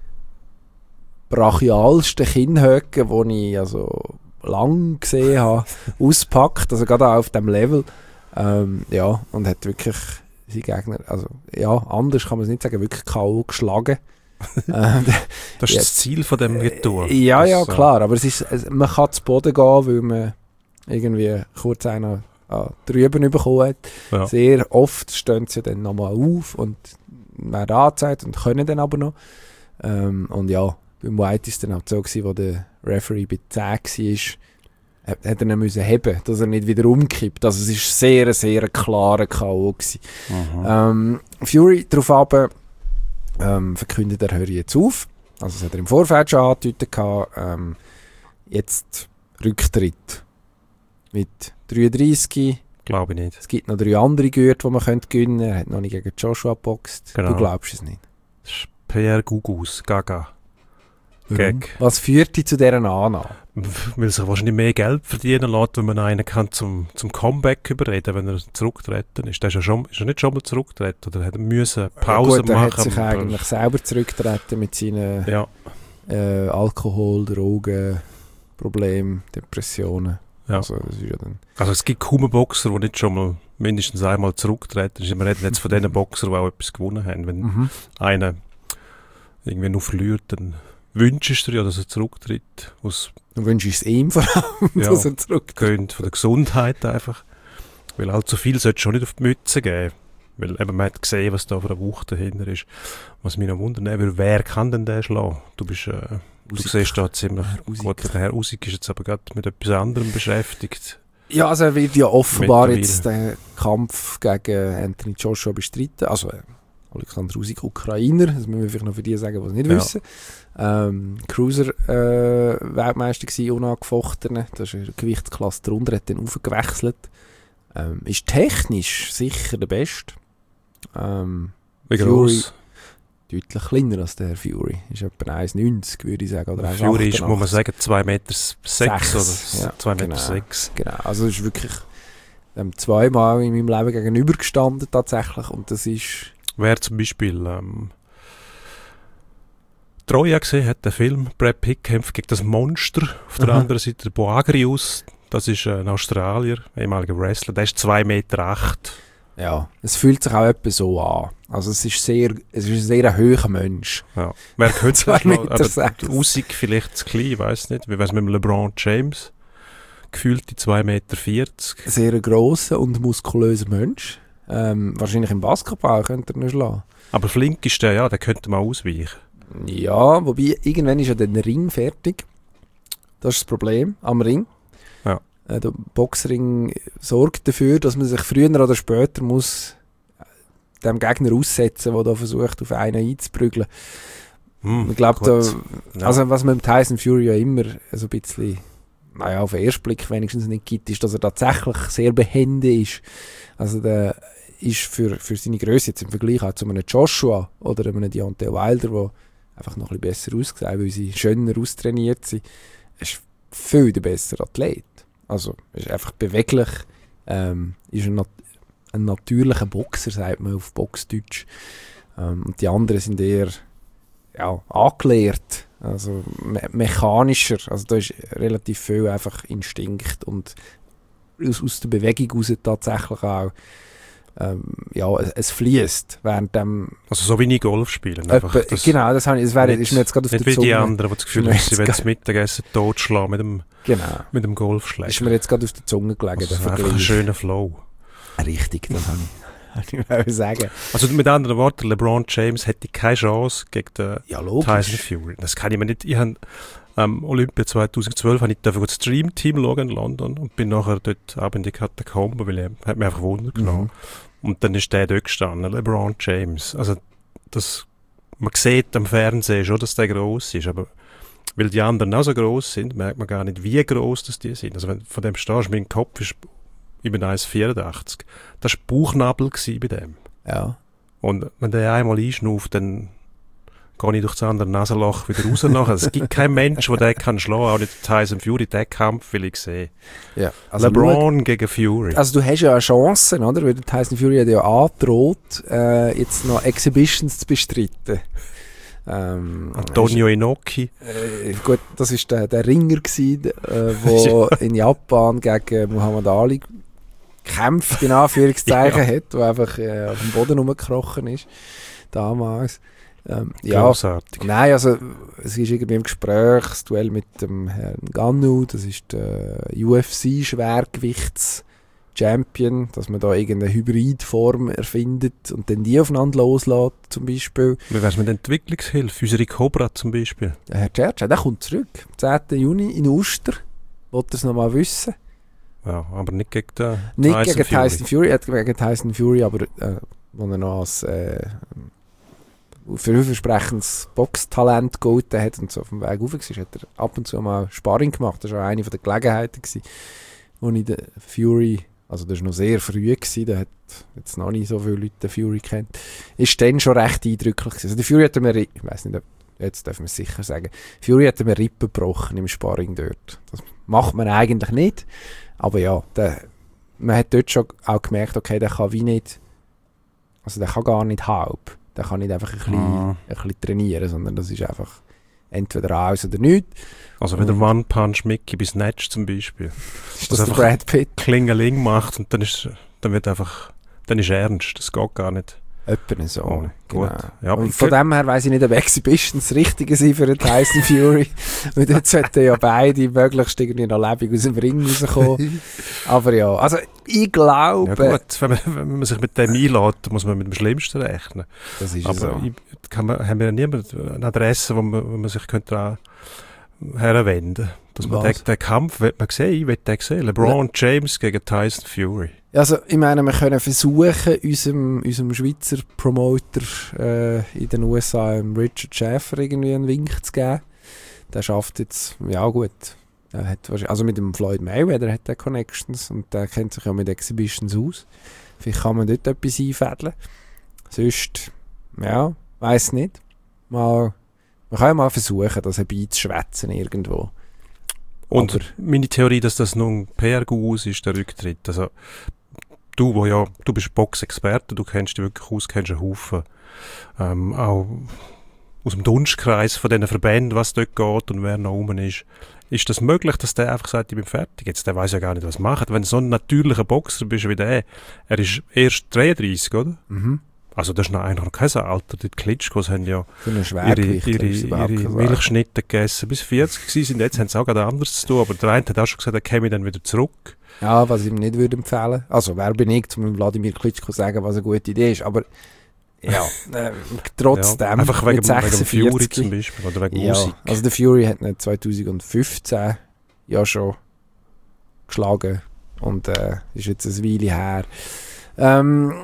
brachialsten Kinnhöcken, die ich also lang gesehen habe, auspackt, also gerade auch auf dem Level, ähm, ja, und hat wirklich seine Gegner, also ja, anders kann man es nicht sagen, wirklich K O geschlagen. ähm, das ist das Ziel von dem Retour. Äh, ja, ja, das, klar, aber es ist, es, man kann zu Boden gehen, weil man irgendwie kurz einen an drüben bekommen hat. Ja. Sehr oft stehen sie dann nochmal auf und werden angezeigt und können dann aber noch. Ähm, und ja, beim White war es dann auch so gewesen, wo der Referee bei zehn war, hat, hat er ihn müssen heben, dass er nicht wieder umkippt. Also es war sehr, sehr klarer K O gewesen. Ähm, Fury darauf aber ähm, verkündet, er höre jetzt auf. Also das hat er im Vorfeld schon angedeutet gehabt. Ähm, jetzt Rücktritt. Mit dreiunddreißig. Glaube ich nicht. Es gibt noch drei andere Gürtel, die man gewinnen könnte. Er hat noch nicht gegen Joshua geboxt. Genau. Du glaubst es nicht. Das ist P R-Gugus, Gaga. Gag. Was führt dich zu dieser Annahme? Weil sich wahrscheinlich mehr Geld verdienen lässt, wenn man einen kann zum, zum Comeback überreden, wenn er zurücktreten ist. Der ist ja schon, ist er nicht schon mal zurücktreten oder hat er müssen Pause ja, gut, er machen? Er hat sich eigentlich selber zurücktreten mit seinen ja. äh, Alkohol-, Drogen-, Problemen, Depressionen. Ja. Also, das ist ja dann also es gibt kaum einen Boxer, der nicht schon mal mindestens einmal zurücktreten ist. Wir reden jetzt von den Boxern, die auch etwas gewonnen haben. Wenn mhm. einer irgendwie nur verliert, dann wünschst du dir ja, dass er zurücktritt. Aus du wünschst es ihm vor allem, ja, dass er zurücktritt. Von der Gesundheit einfach. Weil allzu viel sollte es schon nicht auf die Mütze geben. Weil eben man hat gesehen, was da für eine Wucht dahinter ist. Was mich noch wundert, wer kann denn den schlagen? Du bist, äh, du siehst da ziemlich gut. Der Herr Usyk ist jetzt aber gerade mit etwas anderem beschäftigt. Ja, also er wird ja offenbar jetzt den Kampf gegen Anthony Joshua bestreiten. Also äh, Alexander Usyk, Ukrainer, das müssen wir vielleicht noch für die sagen, die es nicht ja. wissen. Ähm, Cruiser-Weltmeister äh, unangefochten. Das ist eine Gewichtsklasse drunter, hat dann aufgewechselt. Ähm, ist technisch sicher der Beste. Ähm, Wie groß? Deutlich kleiner als der Fury. Ist etwa eins neunzig, würde ich sagen. Oder Fury ist, muss man sagen, zwei Meter sechs oder ja, zwei Meter genau, sechs. Genau, also es ist wirklich ähm, zweimal in meinem Leben gegenübergestanden tatsächlich und das ist... Wer zum Beispiel ähm, Troja gesehen hat, den Film, Brad Pitt kämpft gegen das Monster. Auf der Aha. anderen Seite der Boagrius, das ist ein Australier, ehemaliger Wrestler, der ist zwei Meter acht. Ja, es fühlt sich auch etwa so an. Also es ist sehr, es ist ein sehr hoher Mensch. Ja. Wer könnte zwei Meter sechs. Usyk vielleicht zu klein, ich weiss nicht. Wie wär's mit dem LeBron James? Gefühlte zwei Meter vierzig. Sehr grosser und muskulöser Mensch. Ähm, wahrscheinlich im Basketball könnte er nicht schlagen. Aber flink ist der, ja, der könnte mal ausweichen. Ja, wobei irgendwann ist ja der Ring fertig. Das ist das Problem am Ring. Ja. Äh, der Boxring sorgt dafür, dass man sich früher oder später muss dem Gegner aussetzen, der da versucht, auf einen einzuprügeln. Hm, ich glaube, da, ja. also was man mit Tyson Fury ja immer so ein bisschen, naja, auf den ersten Blick wenigstens nicht gibt, ist, dass er tatsächlich sehr behende ist. Also der ist für, für seine Größe jetzt im Vergleich auch zu einem Joshua oder einem Deontay Wilder, der einfach noch ein bisschen besser aussehen, weil sie schöner austrainiert sind, ist viel der bessere Athlet. Also ist einfach beweglich, ähm, ist ein, nat- ein natürlicher Boxer, sagt man auf Boxdeutsch. Ähm, und die anderen sind eher ja, angelehrt, also me- mechanischer. Also da ist relativ viel einfach Instinkt und aus, aus der Bewegung raus tatsächlich auch ähm, ja, es, es fließt während dem... Also so wie ich Golf spielen. Einfach, Öppe, das genau, das, habe ich, das wäre, nicht, ist mir jetzt gerade auf nicht der wie Zunge. die anderen, die das Gefühl haben, sie wollen das Mittagessen totschlagen mit dem, genau. mit dem Golfschläger. Ist mir jetzt gerade auf der Zunge gelegen. Also das ist einfach ein schöner Flow. Richtig, das habe ich, ich ich sagen. Also mit anderen Worten, LeBron James hätte keine Chance gegen den ja, Tyson Fury. Das kann ich mir nicht... Ich habe ähm, Olympia zweitausendzwölf habe ich das Stream-Team schauen in London und bin nachher dort ab in die Katakomben, weil er hat mich einfach Wunder genommen. Mhm. Und dann ist der dort gestanden, LeBron James. Also das, man sieht am Fernsehen schon, dass der gross ist, aber weil die anderen auch so gross sind, merkt man gar nicht, wie gross das die sind. Also wenn von dem stehst, mein Kopf ist, ich bin eins Komma vierundachtzig. Das war Bauchnabel bei dem. Ja. Und wenn der einmal einschnauft, dann gehe ich durch das andere Nasenloch wieder raus nachher. Es gibt keinen Mensch, der den kann schlagen, auch nicht Tyson Fury, den Kampf will ich sehen. Ja, also LeBron schau, gegen Fury. Also du hast ja eine Chance, oder? Weil der Tyson Fury hat ja angedroht, äh, jetzt noch Exhibitions zu bestreiten. Ähm, Antonio Inoki. Äh, gut, das war der, der Ringer, gewesen, äh, der ja. in Japan gegen Muhammad Ali gekämpft, in Anführungszeichen, ja. hat, der einfach äh, auf dem Boden rumgekrochen ist, damals. Ähm, ja, großartig. Nein, also es ist irgendwie im Gespräch das Duell mit dem Herrn Ngannou, das ist der U F C-Schwergewichts-Champion, dass man da irgendeine Hybridform erfindet und dann die aufeinander loslässt, zum Beispiel. Wie wär's mit Entwicklungshilfe? Unsere Cobra zum Beispiel. Der Herr Tschertscher, der kommt zurück, am zehnten Juni in Uster, wollte es noch mal wissen. Ja, aber nicht gegen den Nicht Tyson gegen Fury. Tyson Fury, er hat gegen Tyson Fury, aber äh, wo er noch als äh, für vielversprechendes Boxtalent gehalten hat und so auf dem Weg rauf war, hat er ab und zu mal Sparring gemacht. Das war auch eine der Gelegenheiten, wo ich den Fury, also das war noch sehr früh, gewesen, da hat jetzt noch nicht so viele Leute den Fury kennt, ist dann schon recht eindrücklich gewesen. Also der Fury hat mir, ich weiss nicht, jetzt dürfen wir es sicher sagen, Fury hat mir Rippen gebrochen im Sparring dort. Das macht man eigentlich nicht, aber ja, der, man hat dort schon auch gemerkt, okay, der kann wie nicht, also der kann gar nicht halb, der kann nicht einfach ein bisschen, Ah. ein bisschen trainieren, sondern das ist einfach entweder alles oder nichts. Also wenn der Und- One Punch Mickey bis Snatch zum Beispiel Ist Was das der einfach- Brad Pitt? Klingeling macht und dann ist, dann wird einfach, dann ist ernst, das geht gar nicht. Etwa so. Oh, genau. gut. Ja, aber Und von für- dem her weiss ich nicht, ob Exhibitions das Richtige sind für den Tyson Fury. Weil dort sollten ja beide möglichst irgendwie noch lebendig aus dem Ring rauskommen. Aber ja, also ich glaube, Ja gut, wenn man, wenn man sich mit dem einlädt, muss man mit dem Schlimmsten rechnen. das ist Aber so. ich, kann man, haben wir ja niemand eine Adresse, wo man, wo man sich könnte daran herwenden. Dass man Was? den, den Kampf, will man sehen, ich will den sehen. LeBron James gegen Tyson Fury. Also ich meine, wir können versuchen, unserem, unserem Schweizer Promoter äh, in den U S A, dem Richard Schäfer, irgendwie einen Wink zu geben. Der schafft jetzt, ja gut, er hat wahrscheinlich, also mit dem Floyd Mayweather hat er Connections und der kennt sich ja mit Exhibitions aus. Vielleicht kann man dort etwas einfädeln. Sonst, ja, weiss nicht. Mal, man kann ja mal versuchen, das herbeizuschwätzen irgendwo. Und Aber- meine Theorie, dass das nun ein P R-Gus ist, der Rücktritt. Also, du, wo ja, du bist Boxexperte, du kennst dich wirklich aus, kennst einen Haufen. Ähm, auch aus dem Dunstkreis von diesen Verbänden, was dort geht und wer noch rum ist. Ist das möglich, dass der einfach sagt, ich bin fertig? Jetzt, der weiß ja gar nicht, was er macht. Wenn du so ein natürlicher Boxer bist wie der, er ist erst dreiunddreißig, oder? Mhm. Also das ist noch eigentlich noch kein Alter. Die Klitschkos haben ja Für einen ihre, Schwergewichtler ihre, ist überhaupt ihre keine Milchschnitte gegessen, bis vierzig gewesen sind. Jetzt haben sie auch gerade anderes zu tun. Aber der eine hat auch schon gesagt, er käme dann wieder zurück. Ja, was ich ihm nicht würde empfehlen. Also, wer bin ich, um Wladimir Klitschko zu sagen, was eine gute Idee ist. Aber ja, äh, trotzdem. Ja, einfach wegen, mit wegen dem Fury sechsundvierzig. zum Beispiel. Oder wegen Ja, Musik. also der Fury hat ihn zweitausendfünfzehn ja schon geschlagen. Und äh, ist jetzt eine Weile her. Ähm,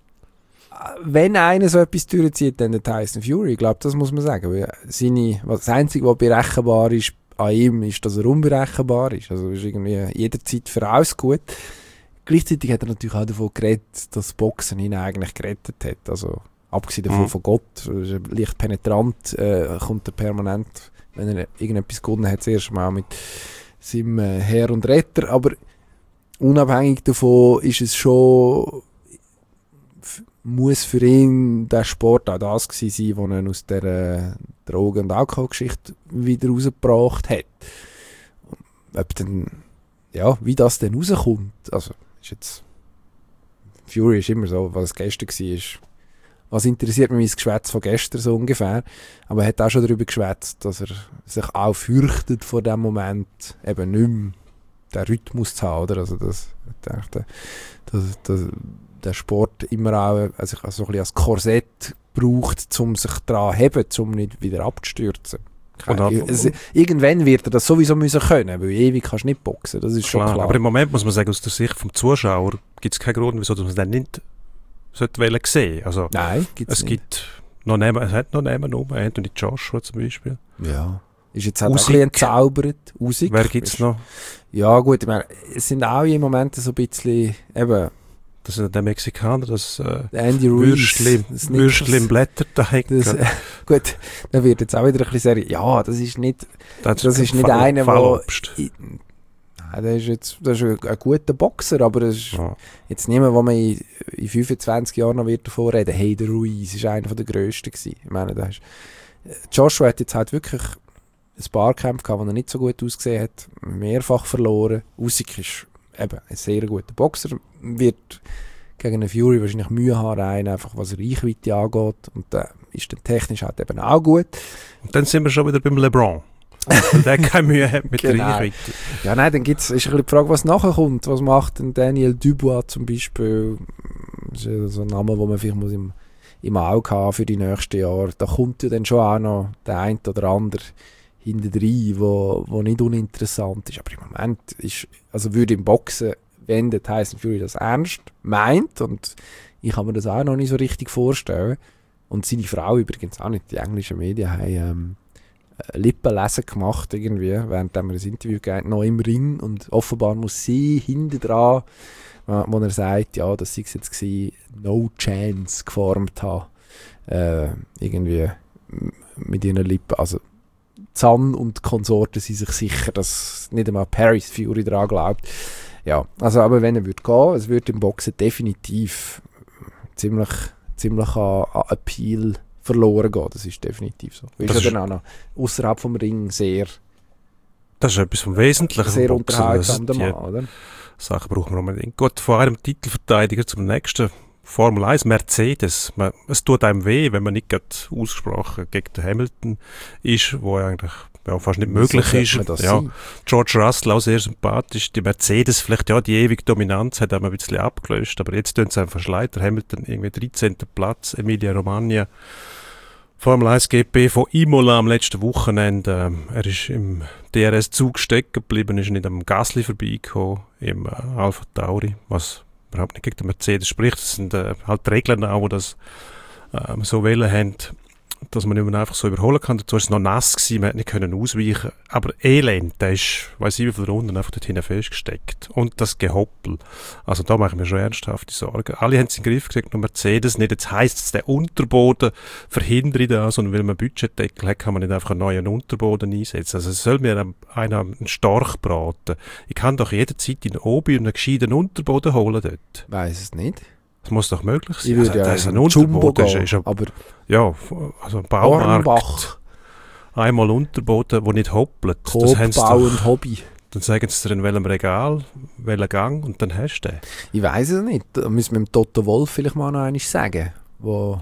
wenn einer so etwas durchzieht, dann der Tyson Fury. Ich glaube, das muss man sagen. Weil seine, was, das Einzige, was berechenbar ist an ihm, ist, dass er unberechenbar ist. Also ist irgendwie jederzeit für alles gut. Gleichzeitig hat er natürlich auch davon geredet, dass Boxen ihn eigentlich gerettet hat. Also abgesehen davon Mhm. von Gott, er ist leicht penetrant, äh, kommt er permanent, wenn er irgendetwas gewonnen hat, zuerst mal mit seinem äh, Herr und Retter. Aber unabhängig davon ist es schon, f- muss für ihn der Sport auch das gewesen sein, was ihn aus der äh, Drogen- und Alkoholgeschichte wieder rausgebracht hat. Ob dann, ja, wie das dann rauskommt, also ist jetzt, Fury ist immer so, was es gestern war, was interessiert mich mein Geschwätz von gestern so ungefähr, aber er hat auch schon darüber geschwätzt, dass er sich auch fürchtet vor dem Moment, eben nicht mehr den Rhythmus zu haben, oder? Also das, ich dachte, dass, dass der Sport immer auch also so ein bisschen als Korsett braucht, um sich daran zu heben, um nicht wieder abzustürzen. Und ab- es, irgendwann wird er das sowieso müssen können, weil ewig kannst du nicht boxen, das ist schon Klar, klar. aber im Moment muss man sagen, aus der Sicht vom Zuschauer gibt es keinen Grund, wieso man es dann nicht sollte wollen sehen. Also Nein, gibt's es nicht. gibt noch neben, es hat noch neben um, Anthony Joshua zum Beispiel. Ja. Ist jetzt halt auch ein Usyk. bisschen entzaubert. Usyk. Wer gibt es Ist- noch? Ja gut, ich meine, es sind auch im Moment so ein bisschen, eben, Das ist der Mexikaner, das äh, der Andy Ruiz. Würstchen, das Würstchen im Nichols- Blätterteig. das, äh, gut, da wird jetzt auch wieder ein bisschen sagen, ja, das ist nicht, das das ist nicht Fall- einer, der- Fallobst. I- nein, der ist jetzt, das ist ein, ein guter Boxer, aber das ist Ja. jetzt niemand, wo man in, in fünfundzwanzig Jahren noch wird davon reden, hey, der Ruiz ist einer der grössten gewesen. Ich meine, da ist, Joshua hat jetzt halt wirklich ein paar Kämpfe gehabt, wo er nicht so gut ausgesehen hat, mehrfach verloren. Usyk ist eben ein sehr guter Boxer, wird gegen einen Fury wahrscheinlich Mühe haben, rein, einfach was Reichweite angeht, und der ist dann technisch halt eben auch gut. Und dann sind wir schon wieder beim LeBron. Weil der keine Mühe hat mit Genau. der Reichweite. Ja, nein, dann gibt's, ist ein bisschen die Frage, was nachher kommt. Was macht denn Daniel Dubois zum Beispiel? Das ist ja so ein Name, den man vielleicht muss im, im Auge haben für die nächsten Jahre. Da kommt ja dann schon auch noch der ein oder andere hintendrein, wo, wo nicht uninteressant ist. Aber im Moment ist, also würde im Boxen, wenn der Tyson Fury das ernst meint, und ich kann mir das auch noch nicht so richtig vorstellen, und seine Frau übrigens auch nicht, die englischen Medien haben ähm, Lippenlesen gemacht irgendwie, während wir das Interview gegeben, noch im Ring, und offenbar muss sie hinten dran, äh, wo er sagt, ja, das sei jetzt gewesen, no chance geformt haben. äh, irgendwie mit ihren Lippen, also Zahn und Konsorten sind sich sicher, dass nicht einmal Paris Fury daran glaubt. Ja, also aber wenn er würde gehen, es würde im Boxen definitiv ziemlich, ziemlich an, an Appeal verloren gehen. Das ist definitiv so. Ist ja dann auch noch außerhalb vom Ring sehr Das ist etwas vom Wesentlichen sehr vom Boxen. unterhaltsam, der Die Mann, oder? Sachen brauchen wir unbedingt. Gut, von einem Titelverteidiger zum nächsten. Formel eins, Mercedes. Man, es tut einem weh, wenn man nicht gerade ausgesprochen gegen den Hamilton ist, wo eigentlich ja, fast nicht möglich ist. Ja, George Russell auch sehr sympathisch. Die Mercedes, vielleicht ja, die ewige Dominanz hat einmal ein bisschen abgelöst, aber jetzt tun sie einfach leid. Der Hamilton irgendwie dreizehnten Platz, Emilia Romagna. Formel eins G P von Imola am letzten Wochenende. Er ist im D R S-Zug stecken geblieben, ist nicht am Gasly vorbeigekommen, im äh, Alpha Tauri, was überhaupt nicht gegen den Mercedes spricht. Das sind äh, halt die Regeln auch, die das äh, so wählen haben, dass man nicht mehr einfach so überholen kann. Dazu war es noch nass gewesen, man hätte nicht können ausweichen. Aber Elend, der ist, weiss ich wie viele Runden, einfach dort hinten festgesteckt. Und das Gehoppel. Also da mache ich mir schon ernsthafte Sorgen. Alle haben es in den Griff gekriegt, nur Mercedes nicht. Jetzt heisst es, der Unterboden verhindere das, und weil man Budgetdeckel hat, kann man nicht einfach einen neuen Unterboden einsetzen. Also es soll mir einer einen Storch braten. Ich kann doch jederzeit in Obi einen gescheiten Unterboden holen dort. Weiss es nicht. Das muss doch möglich sein. Ich würde also, ja ist ein Jumbo Unterboden. gehen, Ist, ist, aber ja, also ein Baumarkt. Hornbach, Einmal Unterboden, der nicht hoppelt. Das Coop, haben sie Bau doch, und Hobby. dann sagen sie dir in welchem Regal, welchen Gang, und dann hast du den. Ich weiss es nicht. Da müssen wir dem Toto Wolff vielleicht mal noch einmal sagen, wo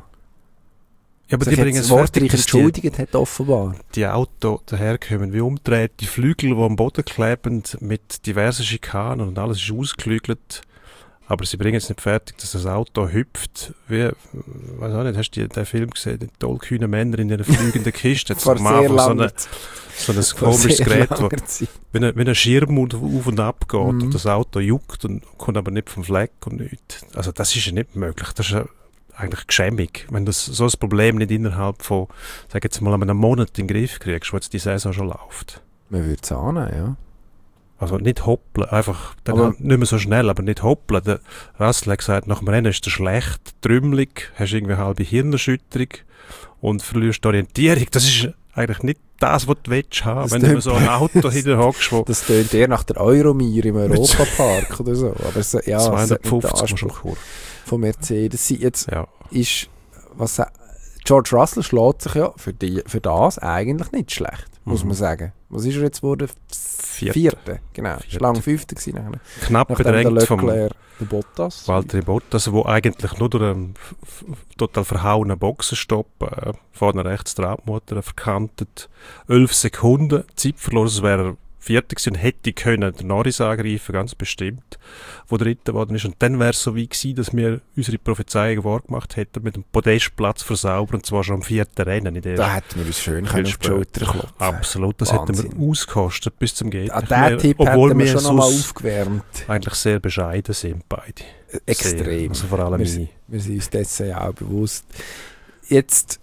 Ja, aber sich die bringen jetzt es fertig, wortreich dass die, entschuldigt hat, offenbar. die Autos daherkommen wie umdreht, die Flügel, die am Boden kleben, mit diversen Schikanen, und alles ist ausgeklügelt. Aber sie bringen es nicht fertig, dass das Auto hüpft. Wie, weiß auch nicht, hast du den Film gesehen, die tollkühnen Männer in einer fliegenden Kiste? Vor Am sehr Anfang so, langer eine, so ein komisches Gerät, wo, wie, ein, wie ein Schirm auf und ab geht, Mhm. und das Auto juckt und kommt aber nicht vom Fleck und nichts. Also das ist ja nicht möglich. Das ist ja eigentlich geschämig, wenn du so ein Problem nicht innerhalb von, sag jetzt mal, einem Monat in den Griff kriegst, wo jetzt die Saison schon läuft. Man würde es annehmen, ja. Also nicht hoppeln, einfach dann Aber- halt nicht mehr so schnell, aber nicht hoppeln. Der Russell hat gesagt, nach dem Rennen ist er schlecht, trümmelig, hast irgendwie halbe Hirnerschütterung und verlierst die Orientierung. Das ist eigentlich nicht das, was du willst haben, Das wenn du tönt- so ein Auto hinten hockst, wo Das tönt eher nach der Euromir im Europapark oder so. Aber es, ja, es sollte nicht der zweihundertfünfzig musst du Anspruch Kur. von Mercedes sein. Jetzt Ja. ist, was sa- George Russell schlägt sich ja für, die, für das eigentlich nicht schlecht, muss Mhm. man sagen. Was ist er jetzt geworden? Vierte. Vierte, genau. Vierte. Ist lang Fünfte gewesen. Nachher. Knapp Nachdem der bedrängt vom Leclerc, der Bottas. Valtteri Bottas, wo eigentlich nur durch einen f- f- total verhauenen Boxenstopp äh, vorne rechts der Radmotor verkantet. Elf Sekunden Zeit verloren, das wäre Vierter gewesen und hätte können den Norris angreifen, ganz bestimmt, wo Dritter geworden ist. Und dann wäre es so wie gewesen, dass wir unsere Prophezeiung wahrgemacht hätten, mit dem Podestplatz versaubern, und zwar schon am vierten Rennen. In der Da hätten wir uns schön können auf die Schulter klopfen. Absolut, das Wahnsinn. hätten wir ausgekostet bis zum Geht An nicht diesen mehr, Tipp obwohl hätten wir wir schon noch mal sonst aufgewärmt. eigentlich sehr bescheiden sind beide. Extrem. Sehr. Also vor allem Wir, ich. sind- wir sind uns dessen ja auch bewusst. Jetzt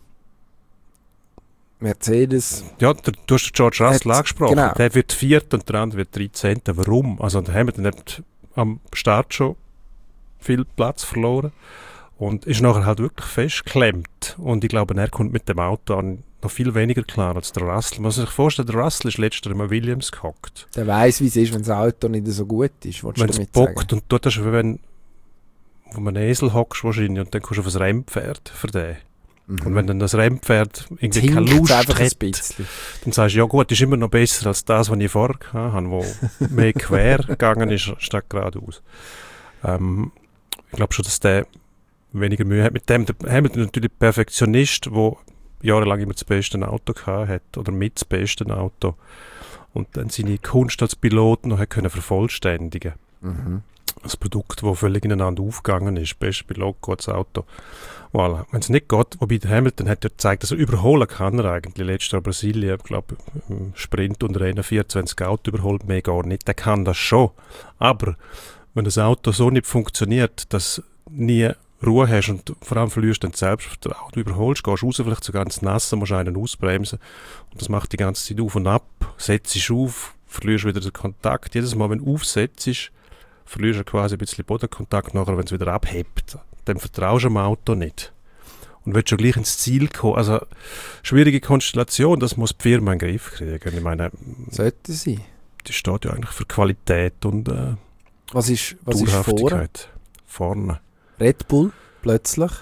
Mercedes, Ja, der, du hast den George Russell Hat- angesprochen. genau. Der wird Vierter und der andere wird dreizehnter. Warum? Also der Hamilton hat am Start schon viel Platz verloren und ist nachher halt wirklich festgeklemmt. Und ich glaube, er kommt mit dem Auto an noch viel weniger klar als der Russell. Man muss sich vorstellen, der Russell ist letzter im Williams gehockt. der weiss, wie es ist, wenn das Auto nicht so gut ist. Willst du Wenn es damit bockt sagen? und dort hast du, wie wenn wo man einen Esel hockst wahrscheinlich, und dann kommst du auf ein Rennpferd für den. Mhm. Und wenn dann das Rennpferd irgendwie keine Hinkt's Lust einfach ein hat, bisschen. dann sagst du, ja gut, ist immer noch besser als das, was ich vorher hatte, wo mehr quer gegangen ist, statt geradeaus. Ähm, ich glaube schon, dass der weniger Mühe hat mit dem. Der Hamilton natürlich Perfektionist, der jahrelang immer das beste Auto gehabt hat, oder mit das beste Auto. Und dann seine Kunst als Pilot noch hat können vervollständigen. Mhm. Ein Produkt, das völlig ineinander aufgegangen ist. Beste Pilot, gutes Auto. Voilà. Wenn es nicht geht, wobei der Hamilton hat ja gezeigt, dass er überholen kann, er eigentlich letztes Jahr Brasilien, ich glaube, im Sprint und Rennen vierundzwanzig Auto überholt, mehr gar nicht. Der kann das schon. Aber wenn das Auto so nicht funktioniert, dass nie Ruhe hast und vor allem verlierst du dann Selbstvertrauen, du überholst, gehst raus, vielleicht sogar ins Nasse, musst einen ausbremsen und das macht die ganze Zeit auf und ab, setzt dich auf, verlierst wieder den Kontakt. Jedes Mal, wenn du aufsetzt, verlierst du quasi ein bisschen Bodenkontakt, nachher, wenn es wieder abhebt, dann vertraust du dem Auto nicht. und willst schon gleich ins Ziel kommen. Also, schwierige Konstellation, das muss die Firma in den Griff kriegen. Ich meine, sollte sie. Die steht ja eigentlich für Qualität und äh, Was ist, was ist vorne? Vorne. Red Bull, plötzlich.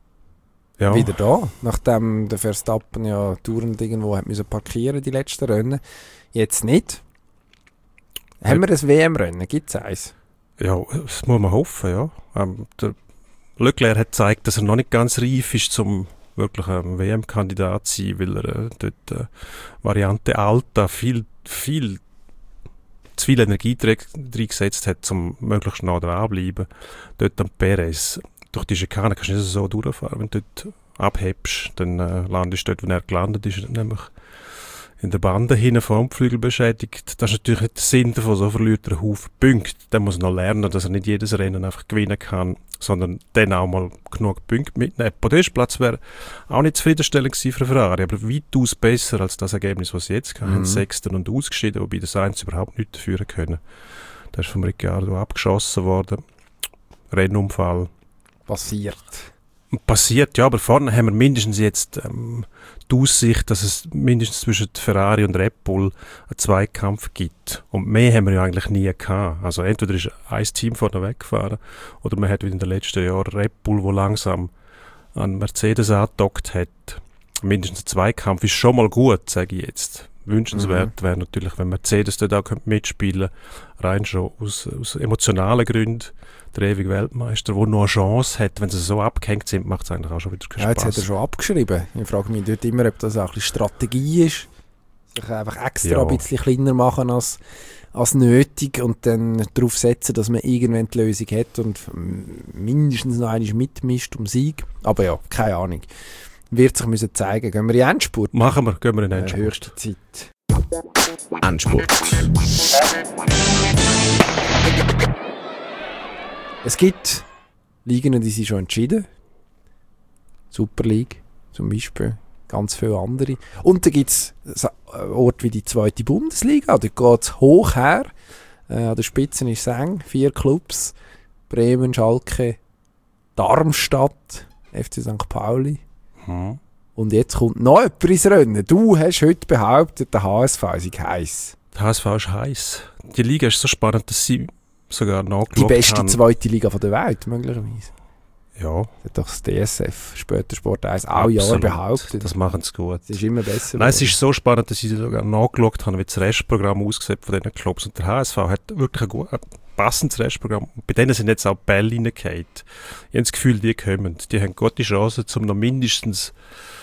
Ja. Wieder da, nachdem der Verstappen ja dauernd irgendwo hat müssen parkieren die letzten Rennen. Jetzt nicht. Ja. Haben wir ein W M-Rennen? Gibt es eins? Ja, das muss man hoffen, ja. Ähm, der Leclerc hat gezeigt, dass er noch nicht ganz reif ist, um wirklich ein W M-Kandidat zu sein, weil er äh, dort äh, Variante Alta viel, viel zu viel Energie reingesetzt hat, um möglichst nah dran zu bleiben. Dort am Perez, durch die Schikane kannst du nicht so durchfahren. Wenn du dort abhebst, dann äh, landest du dort, wo er gelandet ist, nämlich in der Bande hinten vor dem Flügel beschädigt. Das ist natürlich nicht der Sinn davon, so verliert er einen Haufen Punkte. Dann muss er noch lernen, dass er nicht jedes Rennen einfach gewinnen kann, sondern dann auch mal genug Punkte mitnehmen. Podestplatz wäre auch nicht zufriedenstellend gewesen für Ferrari, aber weitaus besser als das Ergebnis, was sie jetzt hatten. Mhm. Sechsten und ausgeschieden, wobei das Sainz überhaupt nicht führen können. Der ist vom Ricciardo abgeschossen worden. Rennunfall. Passiert. Passiert, ja, aber vorne haben wir mindestens jetzt ähm, die Aussicht, dass es mindestens zwischen Ferrari und Red Bull einen Zweikampf gibt. Und mehr haben wir ja eigentlich nie gehabt. Also entweder ist ein Team vorne weggefahren oder man hat wie in den letzten Jahren Red Bull, wo langsam an Mercedes angedockt hat. Mindestens ein Zweikampf ist schon mal gut, sage ich jetzt. Wünschenswert mhm. wäre natürlich, wenn Mercedes dort auch mitspielen könnte, rein schon aus, aus emotionalen Gründen. Der ewige Weltmeister, der noch eine Chance hat, wenn sie so abgehängt sind, macht es eigentlich auch schon wieder keinen ja, Spaß. Jetzt hat er schon abgeschrieben. Ich frage mich dort immer, ob das auch ein bisschen Strategie ist. Sich einfach extra ja. ein bisschen kleiner machen als, als nötig und dann darauf setzen, dass man irgendwann die Lösung hat und mindestens noch einmal mitmischt um Sieg. Aber ja, keine Ahnung. Wird sich müssen zeigen. Gehen wir in Endspurt? Machen wir, gehen wir in Endspurt. Äh, höchste Zeit. Endspurt. Es gibt Ligen, die sind schon entschieden. Super League zum Beispiel. Ganz viele andere. Und dann gibt es Orte wie die zweite Bundesliga. Da geht es hoch her. Äh, an der Spitze ist Seng. Vier Clubs. Bremen, Schalke, Darmstadt, F C Sankt Pauli. Hm. Und jetzt kommt noch jemand ins Rennen. Du hast heute behauptet, der H S V sei heiß. Der H S V ist heiß. Die Liga ist so spannend, dass sie sogar nachgeschaut Die beste haben. zweite Liga von der Welt, möglicherweise. Ja. Das hat doch das D S F, später Sport eins, auch Jahre behauptet. Das machen sie gut. Es ist immer besser. Nein, es ist so spannend, dass sie sogar nachgeschaut haben, wie das Restprogramm aussieht von diesen Clubs. Und der H S V hat wirklich ein, gut, ein passendes Restprogramm. Und bei denen sind jetzt auch Bälle reingefallen. Ich habe das Gefühl, die kommen. Die haben gute Chancen, um noch mindestens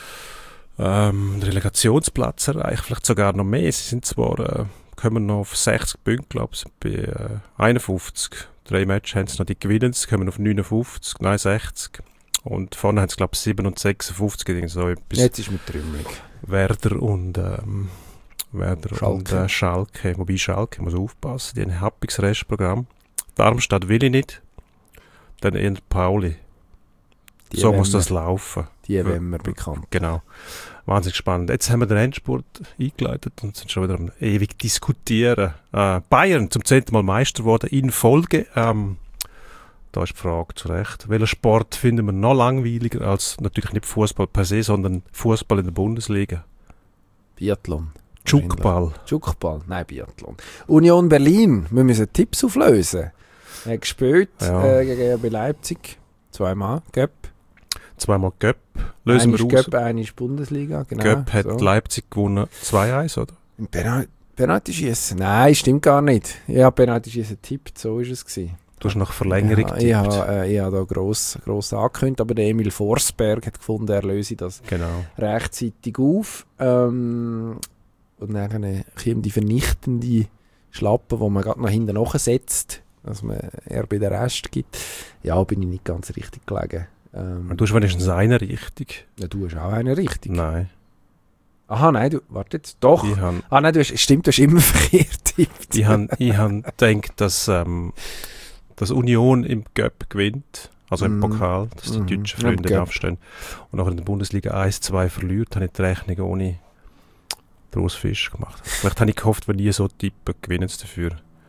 ähm, einen Relegationsplatz zu erreichen. Vielleicht sogar noch mehr. Sie sind zwar... Äh, kommen noch auf sechzig Punkte, glaube ich, bei äh, einundfünfzig. Drei Matches haben sie noch, die gewinnen, sie kommen auf neunundfünfzig, nein, sechzig. Und vorne haben sie, glaube ich, sieben und sechsundfünfzig. So etwas. Jetzt ist mit trümmelig. Werder und, ähm, Werder Schalke. und äh, Schalke. Wobei Schalke muss aufpassen, die haben ein happiges Restprogramm. Darmstadt will ich nicht. Dann eher Pauli. Die so muss wir, das laufen. Die werden wir bekannt. Genau. Wahnsinnig spannend. Jetzt haben wir den Endspurt eingeleitet und sind schon wieder am ewig diskutieren. Äh, Bayern zum zehnten Mal Meister geworden in Folge. Ähm, da ist die Frage zu Recht. Welchen Sport finden wir noch langweiliger als natürlich nicht Fußball per se, sondern Fußball in der Bundesliga? Biathlon. Tschukball. Tschukball, nein, Biathlon. Union Berlin, wir müssen Tipps auflösen. Er hat gespielt Ja. äh, gegen R B Leipzig. Zweimal, Göpp. Zweimal Göpp. Lösen Eine wir ist aus. Göpp, eine ist Bundesliga. Genau, Göpp hat so. Leipzig gewonnen zwei eins, oder? Penalty schießen? Nein, stimmt gar nicht. Ich habe Penalty schießen getippt, so war es gewesen. Du hast nach Verlängerung Ja, getippt. ich habe äh, ich habe da gross, gross angekündigt, aber der Emil Forsberg hat gefunden, er löse das Genau. rechtzeitig auf. Ähm, und dann kommt die vernichtende Schlappe, die man gerade noch hinten nachsetzt, dass man eher bei den Rest gibt. Ja, bin ich nicht ganz richtig gelegen. Ähm, Du hast wenigstens eine richtig. ja, du hast auch eine richtig. Nein. Aha, nein, du, warte jetzt, doch. Ich habe Ah nein, du hast, stimmt, du hast immer verkehrt getippt. ich han, ich han gedacht, dass, ähm, dass Union im Göpp gewinnt, also im Mm. Pokal, dass die Mhm. deutschen Ja, im Freunde Göpp. aufstehen. Und nachher in der Bundesliga eins zwei verliert, habe ich die Rechnung ohne Grossfisch gemacht. Vielleicht habe ich gehofft, wenn die so tippen, gewinnen sie dafür.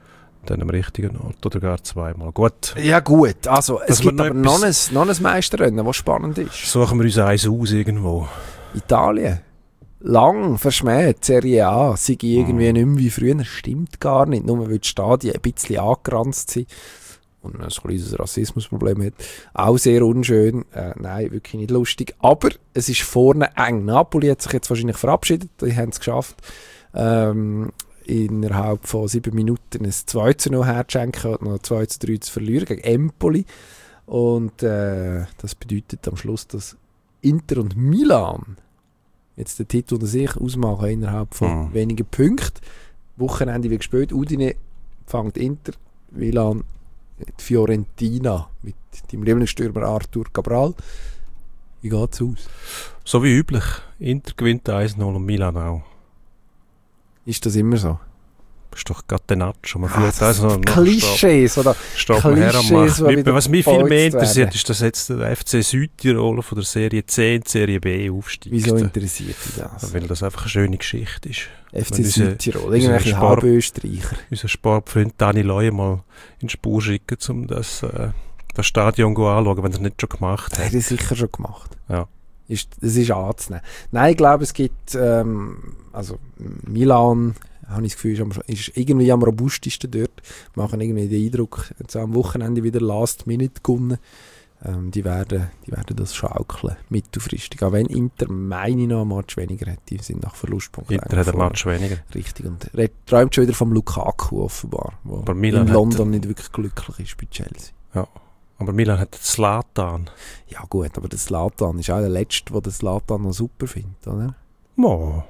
dann am richtigen Ort oder gar zweimal. Gut, Ja gut, also es Dass wir gibt noch aber noch ein, etwas- noch ein Meisterrennen, das spannend ist. suchen wir uns eins aus irgendwo. Italien. Lang verschmäht, Serie A, sei irgendwie Mhm. nicht mehr wie früher. Stimmt gar nicht, nur weil die Stadien ein bisschen angeranzt sind und man ein kleines Rassismusproblem hat. Auch sehr unschön. Äh, nein, wirklich nicht lustig. Aber es ist vorne eng. Napoli hat sich jetzt wahrscheinlich verabschiedet. Die haben es geschafft, ähm, innerhalb von sieben Minuten ein zwei zu null herzuschenken und noch zwei zu drei zu verlieren gegen Empoli. Und äh, das bedeutet am Schluss, dass Inter und Milan jetzt den Titel unter sich ausmachen innerhalb von Mhm. wenigen Punkten. Wochenende wie gespielt. Udine fängt Inter, Milan die Fiorentina mit dem Lieblingsstürmer Arthur Cabral. Wie geht's aus? So wie üblich. Inter gewinnt eins null und Milan auch. Ist das immer so? Das ist doch gerade der Nacho. Man Ah, führt das also noch sind Klischees, oder? Steht man her am Klischees, Machen. die Nicht wieder mehr. Was mich viel mehr verfolgt interessiert, werden. ist, dass jetzt der F C Südtirol von der Serie C in die Serie B aufsteigt. Wieso interessiert dich das? Weil das einfach eine schöne Geschichte ist. F C Wenn unser- Südtirol, irgendwelche unser Spar- Halbösterreicher. Unser Sportfreund Dani Leuer mal in die Spur schicken, um das, äh, das Stadion zu anschauen, wenn er es nicht schon gemacht Das hat. hat er sicher schon gemacht. Ja. Ist, das ist anzunehmen. Nein, ich glaube, es gibt, ähm, also Milan, habe ich das Gefühl, ist, am, ist irgendwie am robustesten dort. Machen irgendwie den Eindruck, jetzt am Wochenende wieder Last Minute gewonnen. Ähm, die, werden, die werden das schaukeln, mittelfristig. Auch wenn Inter, meine ich, noch einen Match weniger hat. Die sind nach Verlustpunkten Inter hat einen vorne. Match weniger. Richtig. Und er träumt schon wieder vom Lukaku offenbar, wo Aber Milan in hat- London nicht wirklich glücklich ist bei Chelsea. Aber Milan hat den Zlatan. Ja gut, aber der Zlatan ist auch der Letzte, der den Zlatan noch super findet, oder? Mo.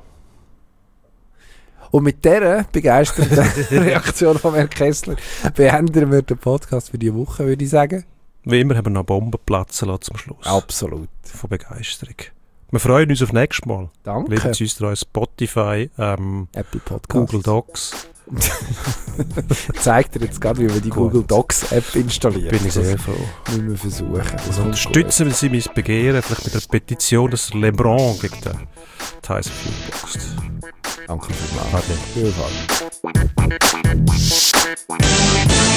Und mit dieser begeisterten Reaktion von Herrn Kessler beenden wir den Podcast für diese Woche, würde ich sagen. Wie immer haben wir noch Bomben platzen lassen zum Schluss. Absolut. Von Begeisterung. Wir freuen uns auf nächstes Mal. Danke. Bleiben Sie uns treu. Spotify, ähm, Apple Podcast. Google Docs. Zeigt dir jetzt gerade, wie wir die Gut. Google Docs App installieren. Bin ich sehr Das froh. müssen wir versuchen. Das Also kommt unterstützen Sie mein Begehren, vielleicht mit einer Petition, dass LeBron gegen den Tyson Fury boxt. gut. Danke vielmals. Ade. Viel Spaß.